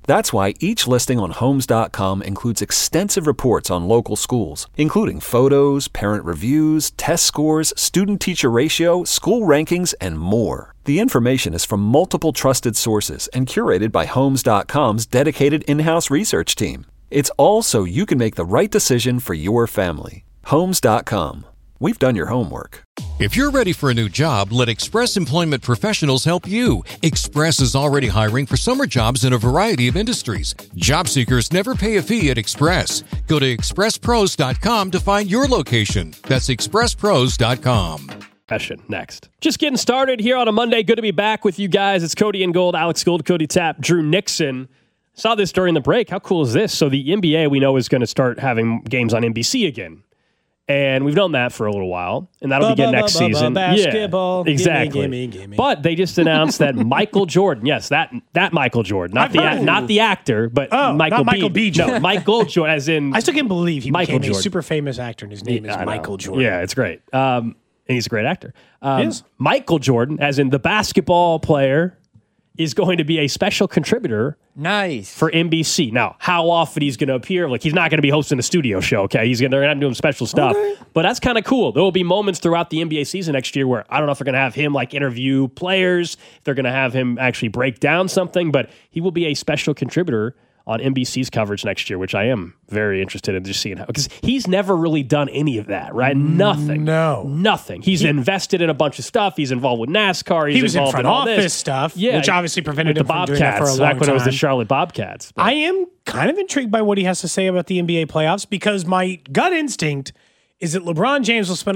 Speaker 7: That's why each listing on Homes.com includes extensive reports on local schools, including photos, parent reviews, test scores, student-teacher ratio, school rankings, and more. The information is from multiple trusted sources and curated by Homes.com's dedicated in-house research team. It's all so you can make the right decision for your family. Homes.com. We've done your homework.
Speaker 8: If you're ready for a new job, let Express Employment Professionals help you. Express is already hiring for summer jobs in a variety of industries. Job seekers never pay a fee at Express. Go to expresspros.com to find your location. That's expresspros.com.
Speaker 4: Next. Just getting started here on a Monday. Good to be back with you guys. It's Cody and Gold, Alex Gold, Cody Tapp, Drew Nixon. Saw this during the break. How cool is this? So the NBA, we know, is going to start having games on NBC again. And we've known that for a little while, and that'll begin next season.
Speaker 5: Basketball,
Speaker 4: yeah, exactly.
Speaker 5: Gimme.
Speaker 4: But they just announced that Michael Jordan, yes, that Michael Jordan, not the actor, but Michael B.
Speaker 5: Jordan.
Speaker 4: No, Michael Jordan, as in
Speaker 5: I still can't believe he
Speaker 4: Michael
Speaker 5: became
Speaker 4: Jordan.
Speaker 5: a super famous actor, and his name is Michael Jordan.
Speaker 4: Yeah, it's great. And he's a great actor.
Speaker 5: He is.
Speaker 4: Michael Jordan, as in the basketball player, is going to be a special contributor.
Speaker 6: Nice.
Speaker 4: For NBC. Now, how often he's going to appear? Like, he's not going to be hosting a studio show, okay? They're going to be doing special stuff. Okay. But that's kind of cool. There will be moments throughout the NBA season next year where I don't know if they're going to have him, like, interview players, if they're going to have him actually break down something, but he will be a special contributor on NBC's coverage next year, which I am very interested in just seeing how, because he's never really done any of that, right? Nothing. Nothing. He's invested in a bunch of stuff. He's involved with NASCAR.
Speaker 5: He was in
Speaker 4: involved
Speaker 5: front
Speaker 4: in all
Speaker 5: office
Speaker 4: this
Speaker 5: stuff,
Speaker 4: yeah,
Speaker 5: which obviously prevented him from doing that for a long
Speaker 4: back when
Speaker 5: time.
Speaker 4: it was the Charlotte Bobcats. But
Speaker 5: I am kind of intrigued by what he has to say about the NBA playoffs, because my gut instinct is that Michael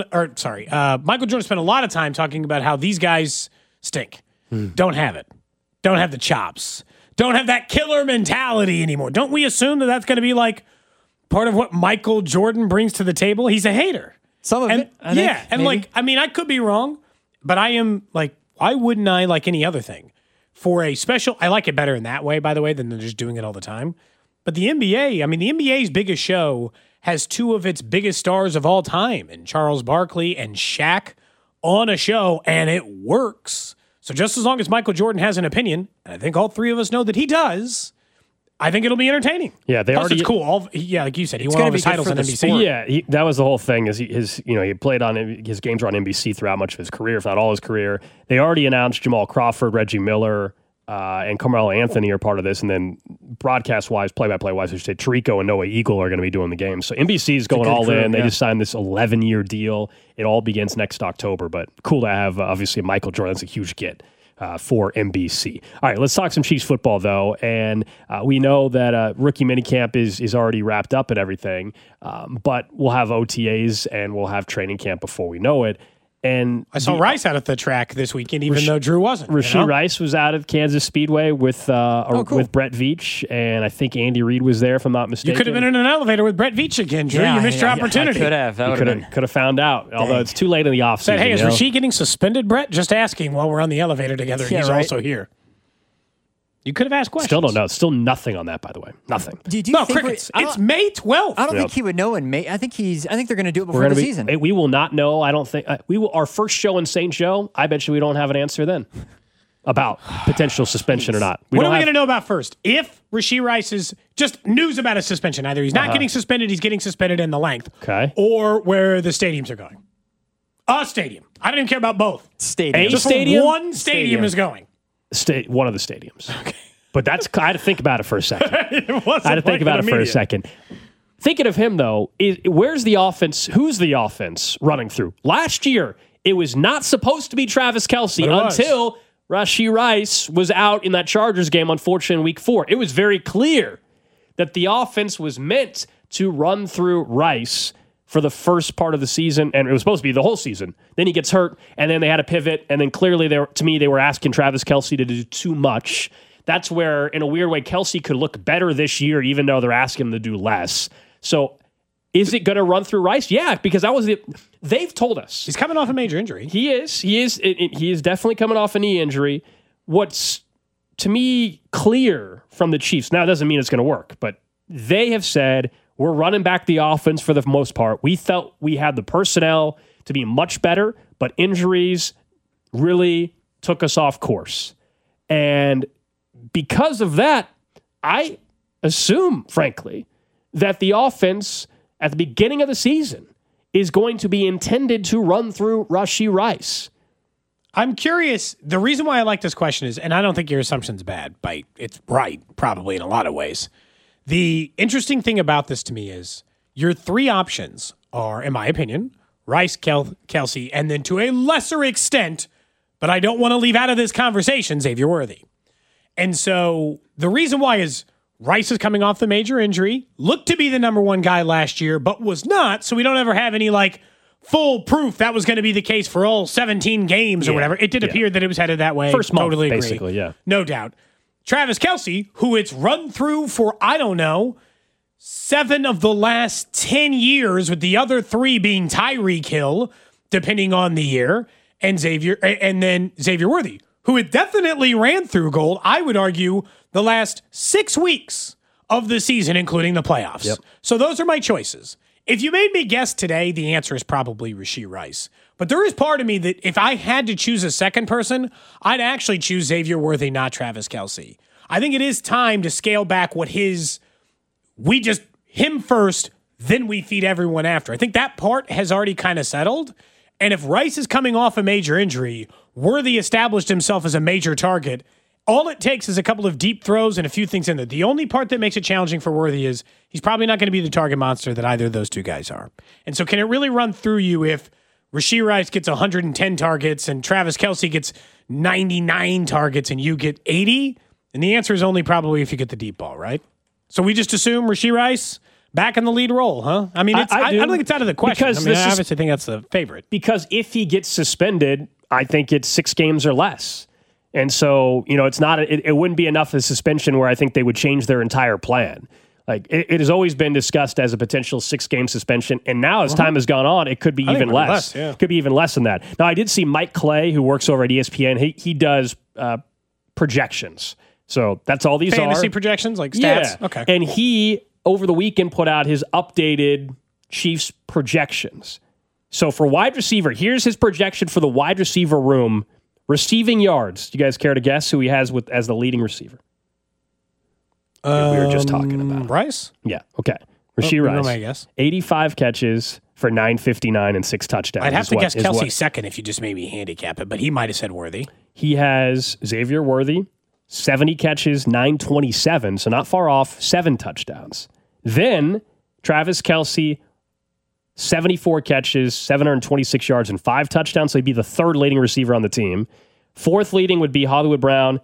Speaker 5: Jordan spent a lot of time talking about how these guys stink. Don't have it. Don't have the chops. Don't have that killer mentality anymore. Don't we assume that that's going to be like part of what Michael Jordan brings to the table? He's a hater.
Speaker 6: Some of it. I
Speaker 5: could be wrong, but I am like, why wouldn't I like any other thing? For a special, I like it better in that way, by the way, than just doing it all the time. But the NBA, the NBA's biggest show has two of its biggest stars of all time, and Charles Barkley and Shaq on a show, and it works. So just as long as Michael Jordan has an opinion, and I think all three of us know that he does, I think it'll be entertaining.
Speaker 4: Yeah,
Speaker 5: it's cool. Like you said, he won all his titles on NBC.
Speaker 4: Yeah, that was the whole thing. Is he played on his games were on NBC throughout much of his career, if not all his career. They already announced Jamal Crawford, Reggie Miller, and Carmelo Anthony are part of this, and then broadcast-wise, play-by-play-wise, I should say, Tirico and Noah Eagle are going to be doing the game. So NBC is going all in. They just signed this 11-year deal. It all begins next October, but cool to have, obviously, Michael Jordan. That's a huge get for NBC. All right, let's talk some Chiefs football, though, and we know that rookie minicamp is already wrapped up and everything, but we'll have OTAs and we'll have training camp before we know it. And
Speaker 5: I saw Rice out at the track this weekend, even though Drew wasn't.
Speaker 4: Rasheed Rice was out of Kansas Speedway with with Brett Veach, and I think Andy Reid was there, if I'm not mistaken.
Speaker 5: You could have been in an elevator with Brett Veach again, Drew. You missed your opportunity.
Speaker 6: I could have. That
Speaker 4: could have found out, although it's too late in the offseason.
Speaker 5: Said, hey, is Rasheed getting suspended, Brett? Just asking while we're on the elevator together.
Speaker 6: Yeah,
Speaker 5: he's
Speaker 6: right.
Speaker 5: also here. You could have asked questions.
Speaker 4: Still don't know. Still nothing on that, by the way. Nothing.
Speaker 6: Do you think
Speaker 5: crickets. It's May 12th.
Speaker 6: I don't think he would know in May. I think they're going to do it before the season.
Speaker 4: We will not know. I don't think our first show in St. Joe. I bet you we don't have an answer then about potential suspension or not.
Speaker 5: What are we going to know about first? If Rasheed Rice is just news about a suspension, either he's not getting suspended, he's getting suspended in the length, or where the stadiums are going. A stadium. I don't even care about both.
Speaker 6: Stadium.
Speaker 5: Just
Speaker 4: stadium?
Speaker 5: One stadium is going.
Speaker 4: One of the stadiums. Okay. But I had to think about it for a second.
Speaker 5: I
Speaker 4: had to think about it for a second. Thinking of him, though, where's the offense? Who's the offense running through? Last year, it was not supposed to be Travis Kelce until Rasheed Rice was out in that Chargers game, unfortunately, in Week 4. It was very clear that the offense was meant to run through Rice for the first part of the season, and it was supposed to be the whole season. Then he gets hurt, and then they had to pivot, and then clearly, they were asking Travis Kelce to do too much. That's where, in a weird way, Kelce could look better this year, even though they're asking him to do less. So, is it going to run through Rice? Yeah, because that was they've told us.
Speaker 5: He's coming off a major injury.
Speaker 4: He is definitely coming off a knee injury. What's, to me, clear from the Chiefs, now it doesn't mean it's going to work, but they have said, we're running back the offense for the most part. We felt we had the personnel to be much better, but injuries really took us off course. And because of that, I assume, frankly, that the offense at the beginning of the season is going to be intended to run through Rashee Rice.
Speaker 5: I'm curious. The reason why I like this question is, and I don't think your assumption's bad, but it's right, probably in a lot of ways. The interesting thing about this to me is your three options are, in my opinion, Rice, Kelce, and then to a lesser extent, but I don't want to leave out of this conversation, Xavier Worthy. And so the reason why is Rice is coming off the major injury, looked to be the number one guy last year, but was not, so we don't ever have any full proof that was going to be the case for all 17 games or whatever. It did appear that it was headed that way.
Speaker 4: First month,
Speaker 5: totally agree.
Speaker 4: basically, yeah.
Speaker 5: No doubt. Travis Kelce, who it's run through for, 7 of the last 10 years, with the other 3 being Tyreek Hill, depending on the year, and then Xavier Worthy, who it definitely ran through gold, I would argue, the last 6 weeks of the season, including the playoffs.
Speaker 4: Yep.
Speaker 5: So those are my choices. If you made me guess today, the answer is probably Rashee Rice. But there is part of me that if I had to choose a second person, I'd actually choose Xavier Worthy, not Travis Kelce. I think it is time to scale back him first, then we feed everyone after. I think that part has already kind of settled. And if Rice is coming off a major injury, Worthy established himself as a major target. All it takes is a couple of deep throws and a few things in there. The only part that makes it challenging for Worthy is he's probably not going to be the target monster that either of those two guys are. And so can it really run through you if Rashee Rice gets 110 targets and Travis Kelce gets 99 targets and you get 80? And the answer is only probably if you get the deep ball, right? So we just assume Rashee Rice back in the lead role, huh? I mean, I don't think it's out of the question.
Speaker 4: Because
Speaker 5: I obviously think that's the favorite.
Speaker 4: Because if he gets suspended, I think it's 6 games or less. And so, it's not, it wouldn't be enough of a suspension where I think they would change their entire plan. It has always been discussed as a potential 6-game suspension. And now as time has gone on, it could be even less. It could be even less than that. Now, I did see Mike Clay, who works over at ESPN. He does projections. So that's all these
Speaker 5: Fantasy
Speaker 4: are.
Speaker 5: projections, like stats?
Speaker 4: Yeah.
Speaker 5: Okay.
Speaker 4: And he, over the weekend, put out his updated Chiefs projections. So for wide receiver, here's his projection for the wide receiver room. Receiving yards. Do you guys care to guess who he has as the leading receiver? We were just talking about
Speaker 5: Rice?
Speaker 4: Yeah. Okay. Rashee Rice.
Speaker 5: I guess.
Speaker 4: 85 catches for 959 and 6 touchdowns.
Speaker 5: I'd have to guess Kelce second if you just made me handicap it, but he might have said Worthy.
Speaker 4: He has Xavier Worthy, 70 catches, 927, so not far off, 7 touchdowns. Then Travis Kelce, 74 catches, 726 yards, and 5 touchdowns. So he'd be the third leading receiver on the team. Fourth leading would be Hollywood Brown,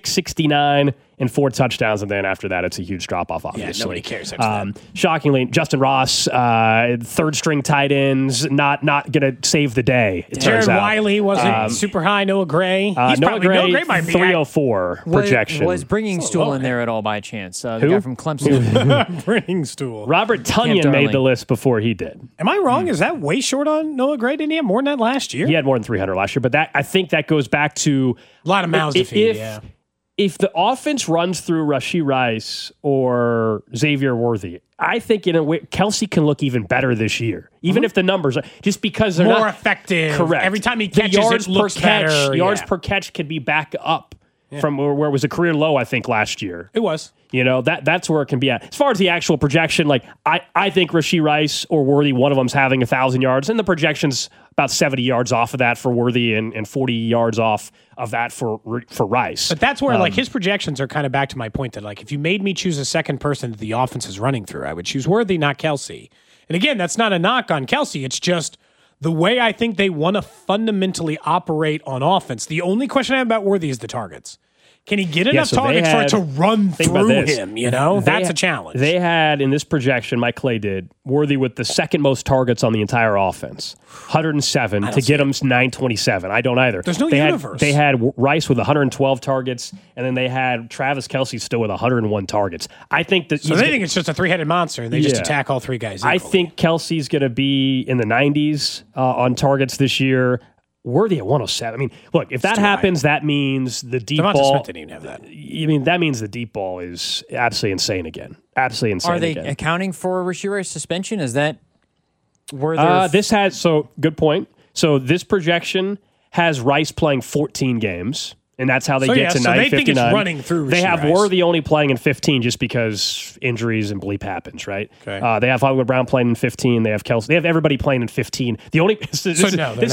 Speaker 4: 669 and 4 touchdowns. And then after that, it's a huge drop-off, obviously.
Speaker 5: Yeah, nobody cares after that.
Speaker 4: Shockingly, Justin Ross, third-string tight ends, not going to save the day, it turns out.
Speaker 5: Wiley wasn't super high. Noah Gray.
Speaker 4: Noah Gray might be 304 projection.
Speaker 6: Was Bringing Stool in there at all by chance? The guy from Clemson.
Speaker 5: Bringing Stool.
Speaker 4: Robert Tonyan made the list before he did.
Speaker 5: Am I wrong? Is that way short on Noah Gray? Didn't he have more than that last year?
Speaker 4: He had more than 300 last year, but I think that goes back to
Speaker 5: a lot of mouths to feed, yeah.
Speaker 4: If the offense runs through Rashee Rice or Xavier Worthy, I think in a way Kelce can look even better this year, even if the numbers are just because they're
Speaker 5: more effective.
Speaker 4: Correct.
Speaker 5: Every time he catches,
Speaker 4: yards
Speaker 5: it looks
Speaker 4: per catch,
Speaker 5: better.
Speaker 4: yards per catch could be back up from where it was a career low, I think, last year.
Speaker 5: It was.
Speaker 4: That's where it can be at. As far as the actual projection, I think Rashee Rice or Worthy, one of them's having 1,000 yards, and the projection's about 70 yards off of that for Worthy and 40 yards off of that for Rice.
Speaker 5: But that's where his projections are kind of back to my point that if you made me choose a second person that the offense is running through, I would choose Worthy, not Kelce. And again, that's not a knock on Kelce. It's just the way I think they want to fundamentally operate on offense. The only question I have about Worthy is the targets. Can he get enough targets for it to run through him? That's a challenge.
Speaker 4: They had, in this projection, Mike Clay did, Worthy with the second most targets on the entire offense. 107 to get him 927. I don't either.
Speaker 5: There's no universe.
Speaker 4: They had Rice with 112 targets, and then they had Travis Kelce still with 101 targets. I think that
Speaker 5: they think it's just a three-headed monster, and they just attack all 3 guys equally.
Speaker 4: I think Kelce's going to be in the 90s on targets this year. Worthy at 107. I mean, look, if that happens, that means the deep
Speaker 5: Devonta
Speaker 4: ball.
Speaker 5: Smith didn't even have that.
Speaker 4: That means the deep ball is absolutely insane again. Absolutely insane.
Speaker 6: Are they
Speaker 4: again.
Speaker 6: accounting for Rashee Rice's suspension? Is that where
Speaker 4: this has good point. So this projection has Rice playing 14 games. And that's how they get to 90-59.
Speaker 5: So they think it's running through.
Speaker 4: They have
Speaker 5: Rice.
Speaker 4: Worthy only playing in 15 just because injuries and bleep happens, right?
Speaker 5: Okay.
Speaker 4: They have Hollywood Brown playing in 15. They have Kelsey. They have everybody playing in 15. The only this is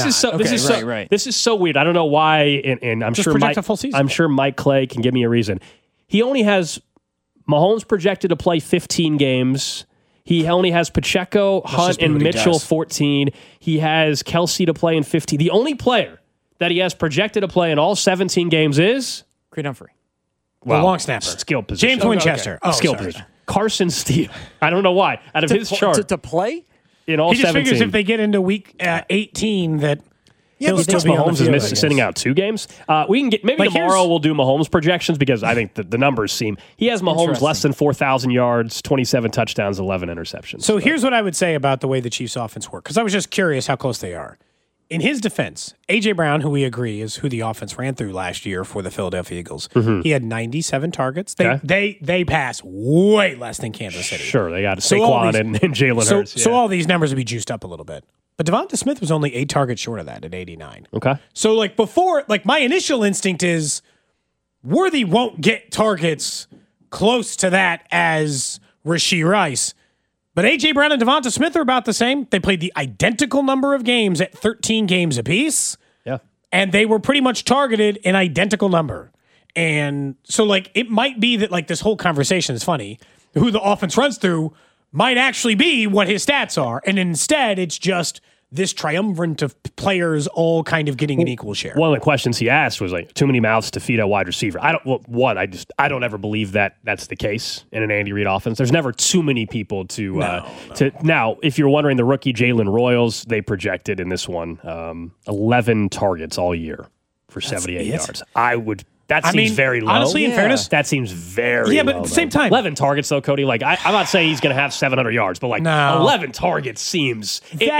Speaker 4: so weird. I don't know why. And I'm
Speaker 5: Just
Speaker 4: sure
Speaker 5: project
Speaker 4: Mike.
Speaker 5: a full season.
Speaker 4: I'm sure Mike Clay can give me a reason. He only has Mahomes projected to play 15 games. He only has Pacheco, Hunt, and Mitchell 14. He has Kelsey to play in 15. The only player that he has projected to play in all 17 games is
Speaker 6: Creed Humphrey.
Speaker 5: The long snapper.
Speaker 4: Skill position.
Speaker 5: James Winchester.
Speaker 4: Okay. Skill position. Carson Steele. I don't know why. Out of his chart.
Speaker 6: To play?
Speaker 4: In all
Speaker 5: he just
Speaker 4: 17.
Speaker 5: figures if they get into week 18 that he'll still be on the
Speaker 4: Mahomes
Speaker 5: field,
Speaker 4: is sitting out 2 games. We can get maybe tomorrow we'll do Mahomes projections because I think the numbers seem he has Mahomes less than 4,000 yards, 27 touchdowns, 11 interceptions.
Speaker 5: So here's what I would say about the way the Chiefs offense works because I was just curious how close they are. In his defense, A.J. Brown, who we agree is who the offense ran through last year for the Philadelphia Eagles, he had 97 targets. They pass way less than Kansas City.
Speaker 4: Sure, they got Saquon and Jalen Hurts.
Speaker 5: So all these numbers would be juiced up a little bit. But Devonta Smith was only 8 targets short of that at 89.
Speaker 4: Okay.
Speaker 5: So before, my initial instinct is Worthy won't get targets close to that as Rashee Rice. But A.J. Brown and Devonta Smith are about the same. They played the identical number of games at 13 games apiece.
Speaker 4: Yeah.
Speaker 5: And they were pretty much targeted an identical number. And so, it might be that, this whole conversation is funny. Who the offense runs through might actually be what his stats are. And instead, it's just this triumvirate of players all kind of getting an equal share.
Speaker 4: One of the questions he asked was too many mouths to feed a wide receiver. I don't ever believe that that's the case in an Andy Reid offense. There's never too many people to now. If you're wondering, the rookie Jalen Royals, they projected in this one 11 targets all year for 78 yards. That seems very low.
Speaker 5: Honestly, in fairness,
Speaker 4: that seems very low.
Speaker 5: But at the same time,
Speaker 4: 11 targets though, Cody. I'm not saying he's going to have 700 yards, but 11 targets seems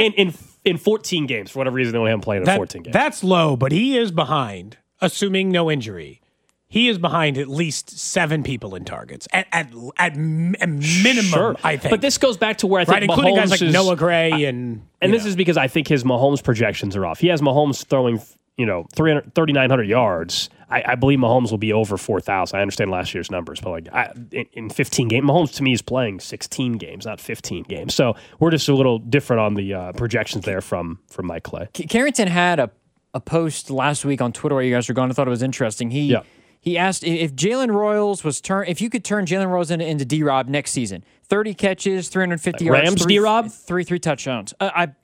Speaker 4: in 14 games for whatever reason they only have him playing in 14 games.
Speaker 5: That's low, but he is behind, assuming no injury. He is behind at least 7 people in targets at minimum.
Speaker 4: Sure.
Speaker 5: I think.
Speaker 4: But this goes back to where I think
Speaker 5: including
Speaker 4: Mahomes
Speaker 5: guys like Noah Gray and
Speaker 4: this is because I think his Mahomes projections are off. He has Mahomes throwing 3,900 yards. I believe Mahomes will be over 4,000. I understand last year's numbers, but in 15 games, Mahomes to me is playing 16 games, not 15 games. So we're just a little different on the projections there from Mike Clay.
Speaker 6: Carrington had a post last week on Twitter where you guys were gone. I thought it was interesting. He asked if Jalen Royals if you could turn Jalen Royals into D-Rob next season, 30 catches, 350 yards,
Speaker 4: Rams D-Rob,
Speaker 6: three touchdowns.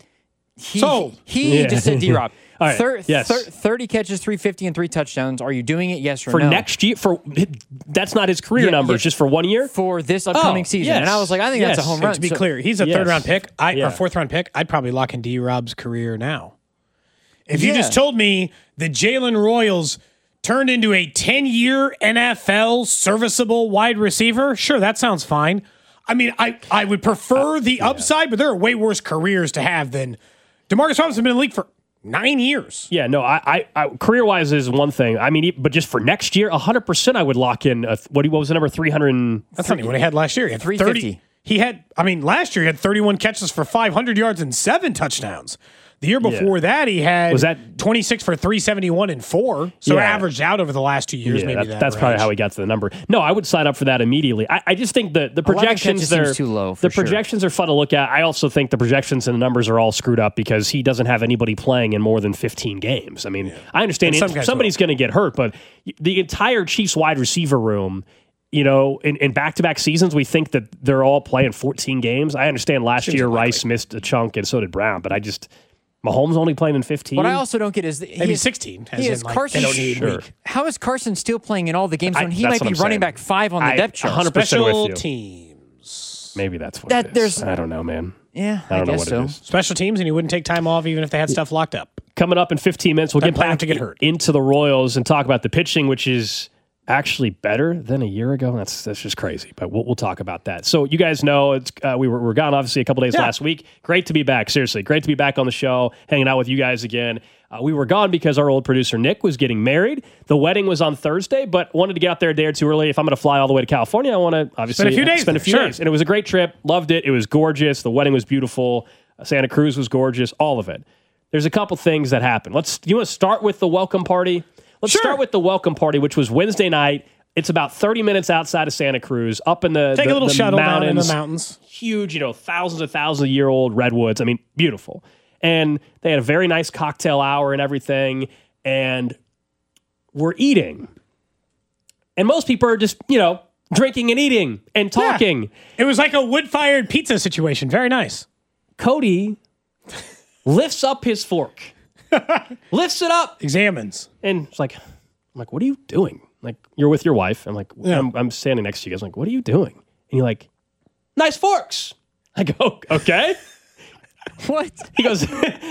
Speaker 6: He just said D-Rob.
Speaker 4: All right.
Speaker 6: 30 catches, 350, and 3 touchdowns. Are you doing it? Yes or
Speaker 4: no?
Speaker 6: For
Speaker 4: next year? That's not his career numbers, just for 1 year?
Speaker 6: For this upcoming season. Yes. And I was like, I think that's a home run.
Speaker 5: To be clear, he's a 3rd-round pick, or 4th-round pick. I'd probably lock in D-Rob's career now. If you just told me that Jalen Royals turned into a 10-year NFL serviceable wide receiver, sure, that sounds fine. I mean, I would prefer the upside, but there are way worse careers to have than Demarcus Robinson has been in the league for 9 years.
Speaker 4: Yeah, no, I career-wise is one thing. I mean, but just for next year, 100% I would lock in, what was the number, 300?
Speaker 5: That's not even what he had last year. He had
Speaker 6: 350.
Speaker 5: Last year he had 31 catches for 500 yards and 7 touchdowns. The year before that, he had 26 for 371 and 4. So averaged out over the last 2 years. Maybe
Speaker 4: that's probably how he got to the number. No, I would sign up for that immediately. I just think the projections
Speaker 6: seems too low.
Speaker 4: Projections are fun to look at. I also think the projections and the numbers are all screwed up because he doesn't have anybody playing in more than 15 games. I mean, I understand somebody's going to get hurt, but the entire Chiefs wide receiver room. In back-to-back seasons, we think that they're all playing 14 games. I understand last year Rice missed a chunk and so did Brown, but Mahomes only playing in 15.
Speaker 6: What I also don't get is
Speaker 5: maybe 16.
Speaker 6: Carson. How is Carson still playing in all the games when he might be running back 5 on the depth chart?
Speaker 4: 100%
Speaker 5: Special
Speaker 4: with you.
Speaker 5: Teams.
Speaker 4: Maybe that's what it is. I don't know, man.
Speaker 6: Yeah,
Speaker 4: I don't know
Speaker 6: guess
Speaker 4: what
Speaker 6: so.
Speaker 4: it is.
Speaker 5: Special teams, and he wouldn't take time off even if they had stuff locked up.
Speaker 4: Coming up in 15 minutes, we'll get back
Speaker 5: to get hurt.
Speaker 4: into the Royals and talk about the pitching, which is actually better than a year ago. That's just crazy, but we'll talk about that. So you guys know it's we were gone obviously a couple days last week. Great to be back. Seriously, great to be back on the show, hanging out with you guys again. We were gone because our old producer Nick was getting married. The wedding was on Thursday, but wanted to get out there a day or two early. If I'm going to fly all the way to California, I want to obviously spend a few days. And it was a great trip. Loved it. It was gorgeous. The wedding was beautiful. Santa Cruz was gorgeous. All of it. There's a couple things that happened. You want to start with the welcome party? Let's start with the welcome party, which was Wednesday night. It's about 30 minutes outside of Santa Cruz, up in the
Speaker 5: Take a little shuttle
Speaker 4: mountains,
Speaker 5: down in the mountains.
Speaker 4: Huge, thousands of year old redwoods. I mean, beautiful. And they had a very nice cocktail hour and everything. And we're eating. And most people are just, drinking and eating and talking.
Speaker 5: Yeah. It was like a wood-fired pizza situation. Very nice.
Speaker 4: Cody lifts up his fork. Lifts it up.
Speaker 5: Examines.
Speaker 4: And it's like, I'm like, what are you doing? Like, you're with your wife. I'm like,
Speaker 5: Yeah.
Speaker 4: I'm standing next to you guys. I'm like, what are you doing? And you're like, nice forks. I go, okay.
Speaker 6: What?
Speaker 4: He goes,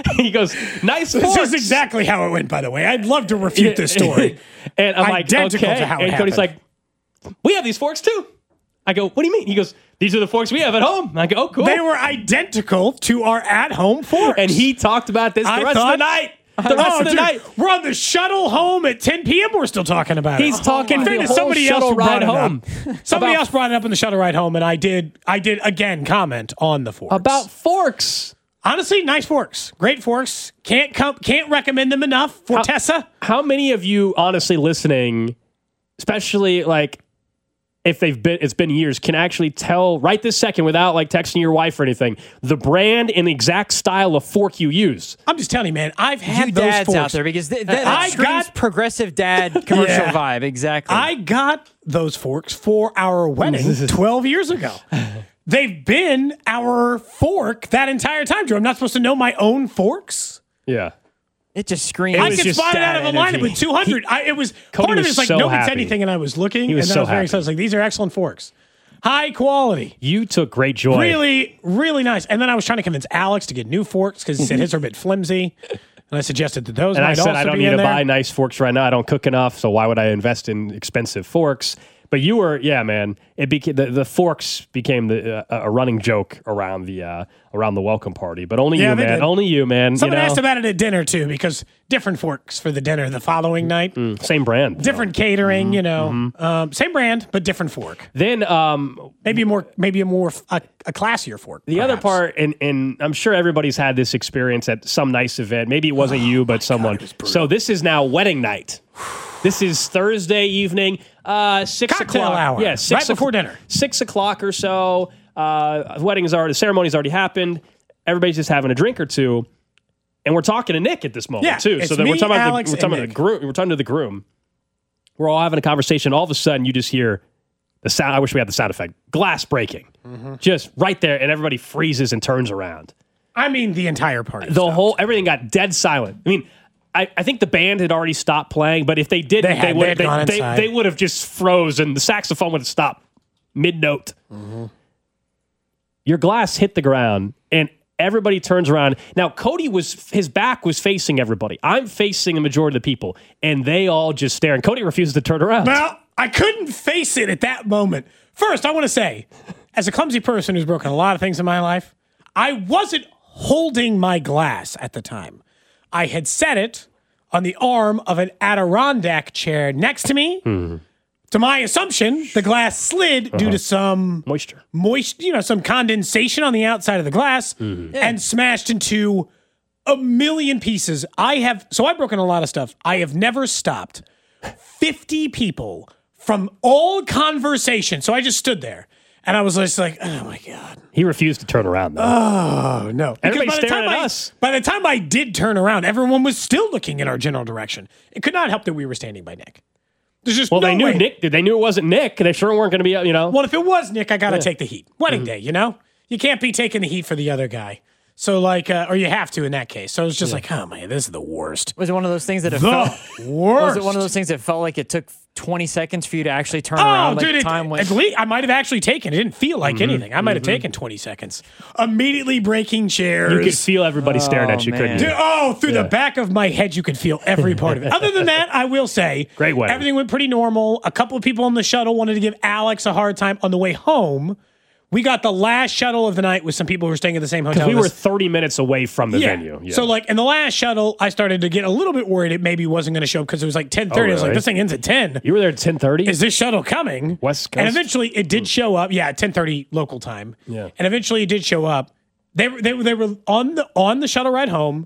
Speaker 4: nice forks.
Speaker 5: This is exactly how it went, by the way. I'd love to refute this story.
Speaker 4: And I'm
Speaker 5: Identical
Speaker 4: like, okay.
Speaker 5: to how it
Speaker 4: And Cody's
Speaker 5: happened.
Speaker 4: like, we have these forks too. I go, what do you mean? He goes, these are the forks we have at home. I go, oh, cool.
Speaker 5: They were identical to our at-home forks.
Speaker 4: And he talked about this the rest of the night. The rest of the night.
Speaker 5: We're on the shuttle home at 10 p.m. We're still talking about it.
Speaker 4: He's talking the whole
Speaker 5: somebody
Speaker 4: shuttle
Speaker 5: else
Speaker 4: ride
Speaker 5: brought it
Speaker 4: home.
Speaker 5: up. Somebody else brought it up in the shuttle ride home, and I did again comment on the forks.
Speaker 4: About forks.
Speaker 5: Honestly, nice forks. Great forks. Can't recommend them enough for Tessa.
Speaker 4: How many of you honestly listening, especially like if it's been years, can actually tell right this second without like texting your wife or anything, the brand and the exact style of fork you use?
Speaker 5: I'm just telling you, man, I've had
Speaker 6: You
Speaker 5: those
Speaker 6: dads
Speaker 5: forks
Speaker 6: out there because that screams progressive dad commercial vibe. Exactly.
Speaker 5: I got those forks for our wedding 12 years ago. They've been our fork that entire time, Drew. I'm not supposed to know my own forks.
Speaker 4: Yeah.
Speaker 6: It just screams.
Speaker 5: I could spot it out of a lineup
Speaker 4: energy.
Speaker 5: with 200. It was
Speaker 4: Cody
Speaker 5: part of
Speaker 4: was
Speaker 5: it's like
Speaker 4: so
Speaker 5: nobody said
Speaker 4: happy.
Speaker 5: anything, and I was looking,
Speaker 4: He was
Speaker 5: and then
Speaker 4: so
Speaker 5: I was very
Speaker 4: happy.
Speaker 5: excited. I was like, these are excellent forks, high quality,
Speaker 4: You took great joy.
Speaker 5: really, really nice. And then I was trying to convince Alex to get new forks because he said his are a bit flimsy, and I suggested that those
Speaker 4: And
Speaker 5: might
Speaker 4: I said,
Speaker 5: also
Speaker 4: I don't
Speaker 5: be
Speaker 4: need
Speaker 5: in
Speaker 4: to
Speaker 5: there.
Speaker 4: buy nice forks right now. I don't cook enough, so why would I invest in expensive forks? But you were, yeah, man. It became the forks became a running joke around the welcome party. But only
Speaker 5: Yeah,
Speaker 4: you,
Speaker 5: they
Speaker 4: man.
Speaker 5: did.
Speaker 4: Only you, man.
Speaker 5: Someone
Speaker 4: you know?
Speaker 5: asked about it at dinner too, because different forks for the dinner the following night,
Speaker 4: Same brand.
Speaker 5: different catering, same brand but different fork.
Speaker 4: Then
Speaker 5: Maybe a more a classier fork.
Speaker 4: the other part, and I'm sure everybody's had this experience at some nice event. Maybe it wasn't you, but someone. So this is now wedding night. This is Thursday evening, 6
Speaker 5: Cocktail
Speaker 4: o'clock.
Speaker 5: hour.
Speaker 4: Yeah,
Speaker 5: Right before dinner.
Speaker 4: 6 o'clock or so. The ceremony's already happened. Everybody's just having a drink or two, and we're talking to Nick at this moment
Speaker 5: Yeah,
Speaker 4: too.
Speaker 5: it's
Speaker 4: So then
Speaker 5: me,
Speaker 4: we're talking about
Speaker 5: Alex,
Speaker 4: we're talking
Speaker 5: and
Speaker 4: about the groom. We're talking to the groom. We're all having a conversation. All of a sudden, you just hear the sound. I wish we had the sound effect. Glass breaking, just right there, and everybody freezes and turns around.
Speaker 5: I mean, the entire party.
Speaker 4: Everything got dead silent. I mean, I think the band had already stopped playing, but if they didn't,
Speaker 5: They had gone inside.
Speaker 4: they would have just frozen. The saxophone would have stopped mid-note. Your glass hit the ground, and everybody turns around. Now, his back was facing everybody. I'm facing the majority of the people, and they all just stare. And Cody refuses to turn around.
Speaker 5: Well, I couldn't face it at that moment. First, I want to say, as a clumsy person who's broken a lot of things in my life, I wasn't holding my glass at the time. I had set it on the arm of an Adirondack chair next to me. To my assumption, the glass slid due to some
Speaker 4: Moisture.
Speaker 5: some condensation on the outside of the glass and smashed into a million pieces. I've broken a lot of stuff. I have never stopped 50 people from all conversation. So I just stood there and I was just like, oh my God.
Speaker 4: He refused to turn around, though.
Speaker 5: Oh no.
Speaker 4: Everybody's
Speaker 5: by the
Speaker 4: staring
Speaker 5: time
Speaker 4: at us.
Speaker 5: By the time I did turn around, everyone was still looking in our general direction. It could not help that we were standing by Nick. There's just
Speaker 4: Well,
Speaker 5: no
Speaker 4: they knew
Speaker 5: way.
Speaker 4: Nick. They knew it wasn't Nick. They sure weren't going to be,
Speaker 5: Well, if it was Nick, I got to take the heat. Wedding day, You can't be taking the heat for the other guy. So, or you have to in that case. So it's just like, oh, man, this is the worst.
Speaker 6: Was it one of those things that it
Speaker 5: The
Speaker 6: felt?
Speaker 5: worst.
Speaker 6: Was it one of those things that felt like it took 20 seconds for you to actually turn
Speaker 5: Oh,
Speaker 6: around? Like
Speaker 5: dude,
Speaker 6: time went.
Speaker 5: at least I might have actually taken. It didn't feel like anything. I might have taken 20 seconds. Immediately breaking chairs.
Speaker 4: You could feel everybody staring at you,
Speaker 6: man.
Speaker 4: couldn't you?
Speaker 5: Dude, through the back of my head, you could feel every part of it. Other than that, I will say,
Speaker 4: Great wedding.
Speaker 5: everything went pretty normal. A couple of people on the shuttle wanted to give Alex a hard time on the way home. We got the last shuttle of the night with some people who were staying at the same hotel.
Speaker 4: Because we
Speaker 5: as
Speaker 4: were
Speaker 5: us.
Speaker 4: 30 minutes away from the venue. Yeah.
Speaker 5: So, in the last shuttle, I started to get a little bit worried it maybe wasn't going to show up because it was like 10:30. I was like,
Speaker 4: really?
Speaker 5: this thing ends at 10.
Speaker 4: You were there at 10:30?
Speaker 5: Is this shuttle coming?
Speaker 4: West Coast?
Speaker 5: And eventually it did show up. Yeah, at 10:30 local time.
Speaker 4: Yeah.
Speaker 5: And eventually it did show up. They were on the shuttle ride home.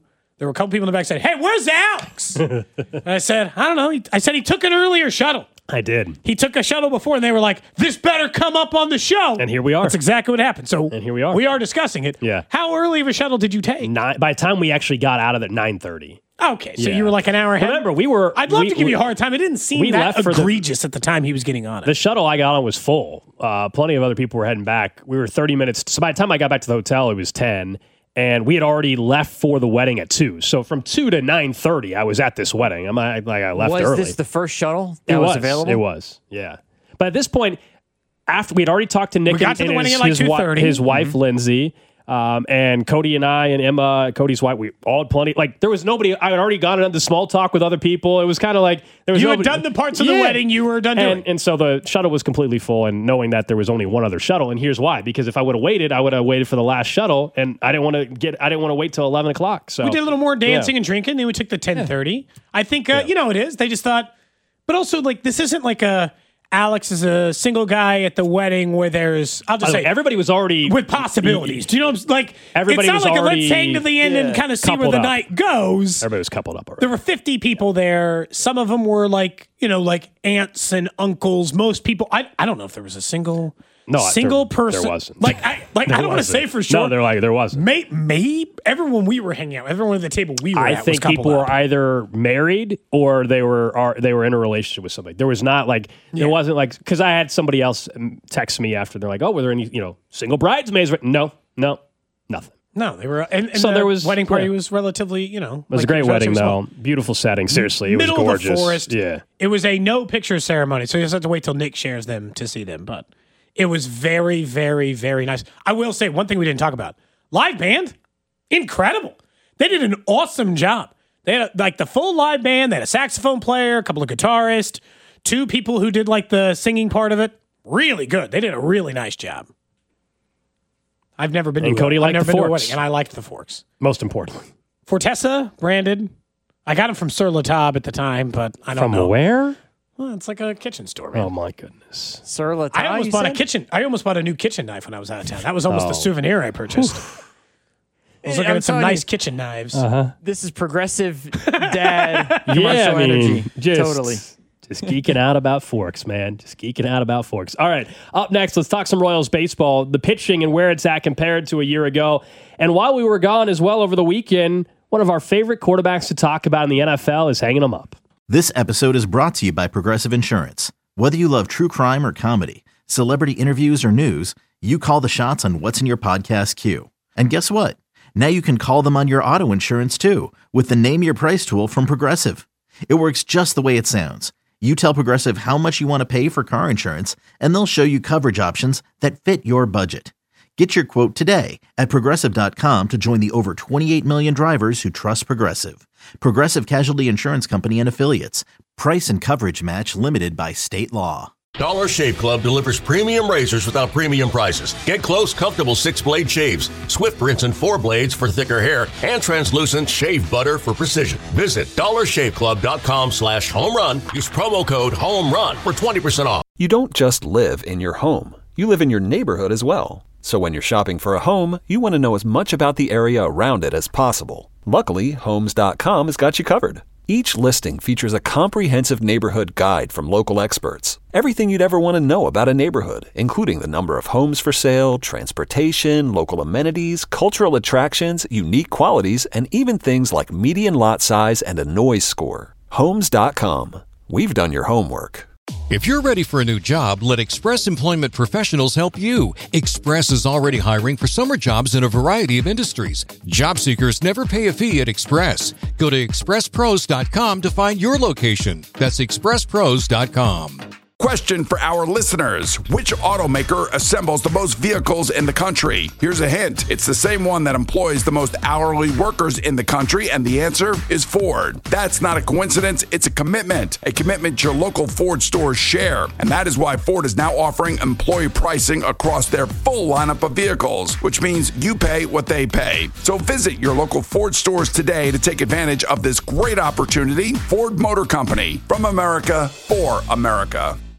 Speaker 5: there were a couple people in the back said, "Hey, where's Alex?" And I said, "I don't know." I said he took an earlier shuttle.
Speaker 4: I did.
Speaker 5: He took a shuttle before, and they were like, "This better come up on the show."
Speaker 4: And here we are.
Speaker 5: That's exactly what happened. So,
Speaker 4: and here we are.
Speaker 5: We are discussing it.
Speaker 4: Yeah.
Speaker 5: How early of a shuttle did you take?
Speaker 4: By the time we actually got out of it, 9:30.
Speaker 5: Okay, so you were like an hour ahead.
Speaker 4: Remember, we were.
Speaker 5: I'd love to give you a hard time. It didn't seem that egregious at the time he was getting on it.
Speaker 4: The shuttle I got on was full. Plenty of other people were heading back. We were 30 minutes. So by the time I got back to the hotel, it was 10. And we had already left for the wedding at 2. So from 2 to 9:30, I was at this wedding. I left early.
Speaker 6: Was this the first shuttle that was available?
Speaker 4: It was, yeah. But at this point, after we had already talked to Nick and his wife, Lindsay, and Cody and I and Emma, Cody's wife, we all had plenty. Like, there was nobody. I had already gone into small talk with other people. It was kind of like there was
Speaker 5: you
Speaker 4: nobody.
Speaker 5: had done the parts of the wedding you were done doing.
Speaker 4: And so the shuttle was completely full, and knowing that there was only one other shuttle, and here's why: because if I would have waited, I would have waited for the last shuttle, and I didn't want to wait till 11 o'clock. So
Speaker 5: we did a little more dancing and drinking. Then we took the 10:30. I think you know it is. They just thought, but also like this isn't like Alex is a single guy at the wedding where there's, I'll just say,
Speaker 4: everybody was already
Speaker 5: with possibilities. Do you know, like,
Speaker 4: everybody
Speaker 5: it's not
Speaker 4: was
Speaker 5: like
Speaker 4: already,
Speaker 5: let's hang to the end and kind of see where the night goes.
Speaker 4: Everybody was coupled up already.
Speaker 5: There were 50 people there. Some of them were like, you know, like aunts and uncles. Most people, I don't know if there was a single person.
Speaker 4: There wasn't.
Speaker 5: Like I don't want to say for sure.
Speaker 4: No, there wasn't.
Speaker 5: Maybe everyone we were hanging out, everyone at the table we were at was coupled up.
Speaker 4: I think people were either married or they were in a relationship with somebody. There was not like, there wasn't like, because I had somebody else text me after. They're like, oh, were there any, single bridesmaids? No, nothing.
Speaker 5: No, they were, and
Speaker 4: so there was
Speaker 5: wedding party was relatively,
Speaker 4: it was a great wedding though. Beautiful setting. Seriously, it was gorgeous.
Speaker 5: Middle of the forest.
Speaker 4: Yeah, it
Speaker 5: was a no picture ceremony, so you just have to wait till Nick shares them to see them. But it was very, very, very nice. I will say one thing we didn't talk about: live band, incredible. They did an awesome job. They had like the full live band. They had a saxophone player, a couple of guitarists, 2 people who did like the singing part of it. Really good. They did a really nice job. I've never been to
Speaker 4: Cody liked the forks.
Speaker 5: Wedding, and I liked the forks.
Speaker 4: Most importantly.
Speaker 5: Fortessa, branded. I got them from Sur La Table at the time, but I don't know.
Speaker 4: From where?
Speaker 5: Well, it's like a kitchen store, man.
Speaker 4: Oh, my goodness.
Speaker 6: Sur La Table,
Speaker 5: I almost bought a new kitchen knife when I was out of town. That was almost a souvenir I purchased. I was looking at some nice kitchen knives.
Speaker 6: This is progressive dad commercial energy. Totally.
Speaker 4: Just geeking out about forks, man. Just geeking out about forks. All right. Up next, let's talk some Royals baseball, the pitching and where it's at compared to a year ago. And while we were gone as well over the weekend, one of our favorite quarterbacks to talk about in the NFL is hanging them up.
Speaker 1: This episode is brought to you by Progressive Insurance. Whether you love true crime or comedy, celebrity interviews or news, you call the shots on what's in your podcast queue. And guess what? Now you can call them on your auto insurance too with the Name Your Price tool from Progressive. It works just the way it sounds. You tell Progressive how much you want to pay for car insurance, and they'll show you coverage options that fit your budget. Get your quote today at Progressive.com to join the over 28 million drivers who trust Progressive. Progressive Casualty Insurance Company and Affiliates. Price and coverage match limited by state law.
Speaker 3: Dollar Shave Club delivers premium razors without premium prices. Get close, comfortable 6-blade shaves, Swift rinse and 4 blades for thicker hair, and translucent shave butter for precision. Visit dollarshaveclub.com/homerun. Use promo code HOMERUN for 20% off.
Speaker 7: You don't just live in your home. You live in your neighborhood as well. So when you're shopping for a home, you want to know as much about the area around it as possible. Luckily, Homes.com has got you covered. Each listing features a comprehensive neighborhood guide from local experts. Everything you'd ever want to know about a neighborhood, including the number of homes for sale, transportation, local amenities, cultural attractions, unique qualities, and even things like median lot size and a noise score. Homes.com. We've done your homework.
Speaker 8: If you're ready for a new job, let Express Employment Professionals help you. Express is already hiring for summer jobs in a variety of industries. Job seekers never pay a fee at Express. Go to expresspros.com to find your location. That's expresspros.com.
Speaker 9: Question for our listeners. Which automaker assembles the most vehicles in the country? Here's a hint. It's the same one that employs the most hourly workers in the country, and the answer is Ford. That's not a coincidence. It's a commitment your local Ford stores share. And that is why Ford is now offering employee pricing across their full lineup of vehicles, which means you pay what they pay. So visit your local Ford stores today to take advantage of this great opportunity. Ford Motor Company, from America, for America.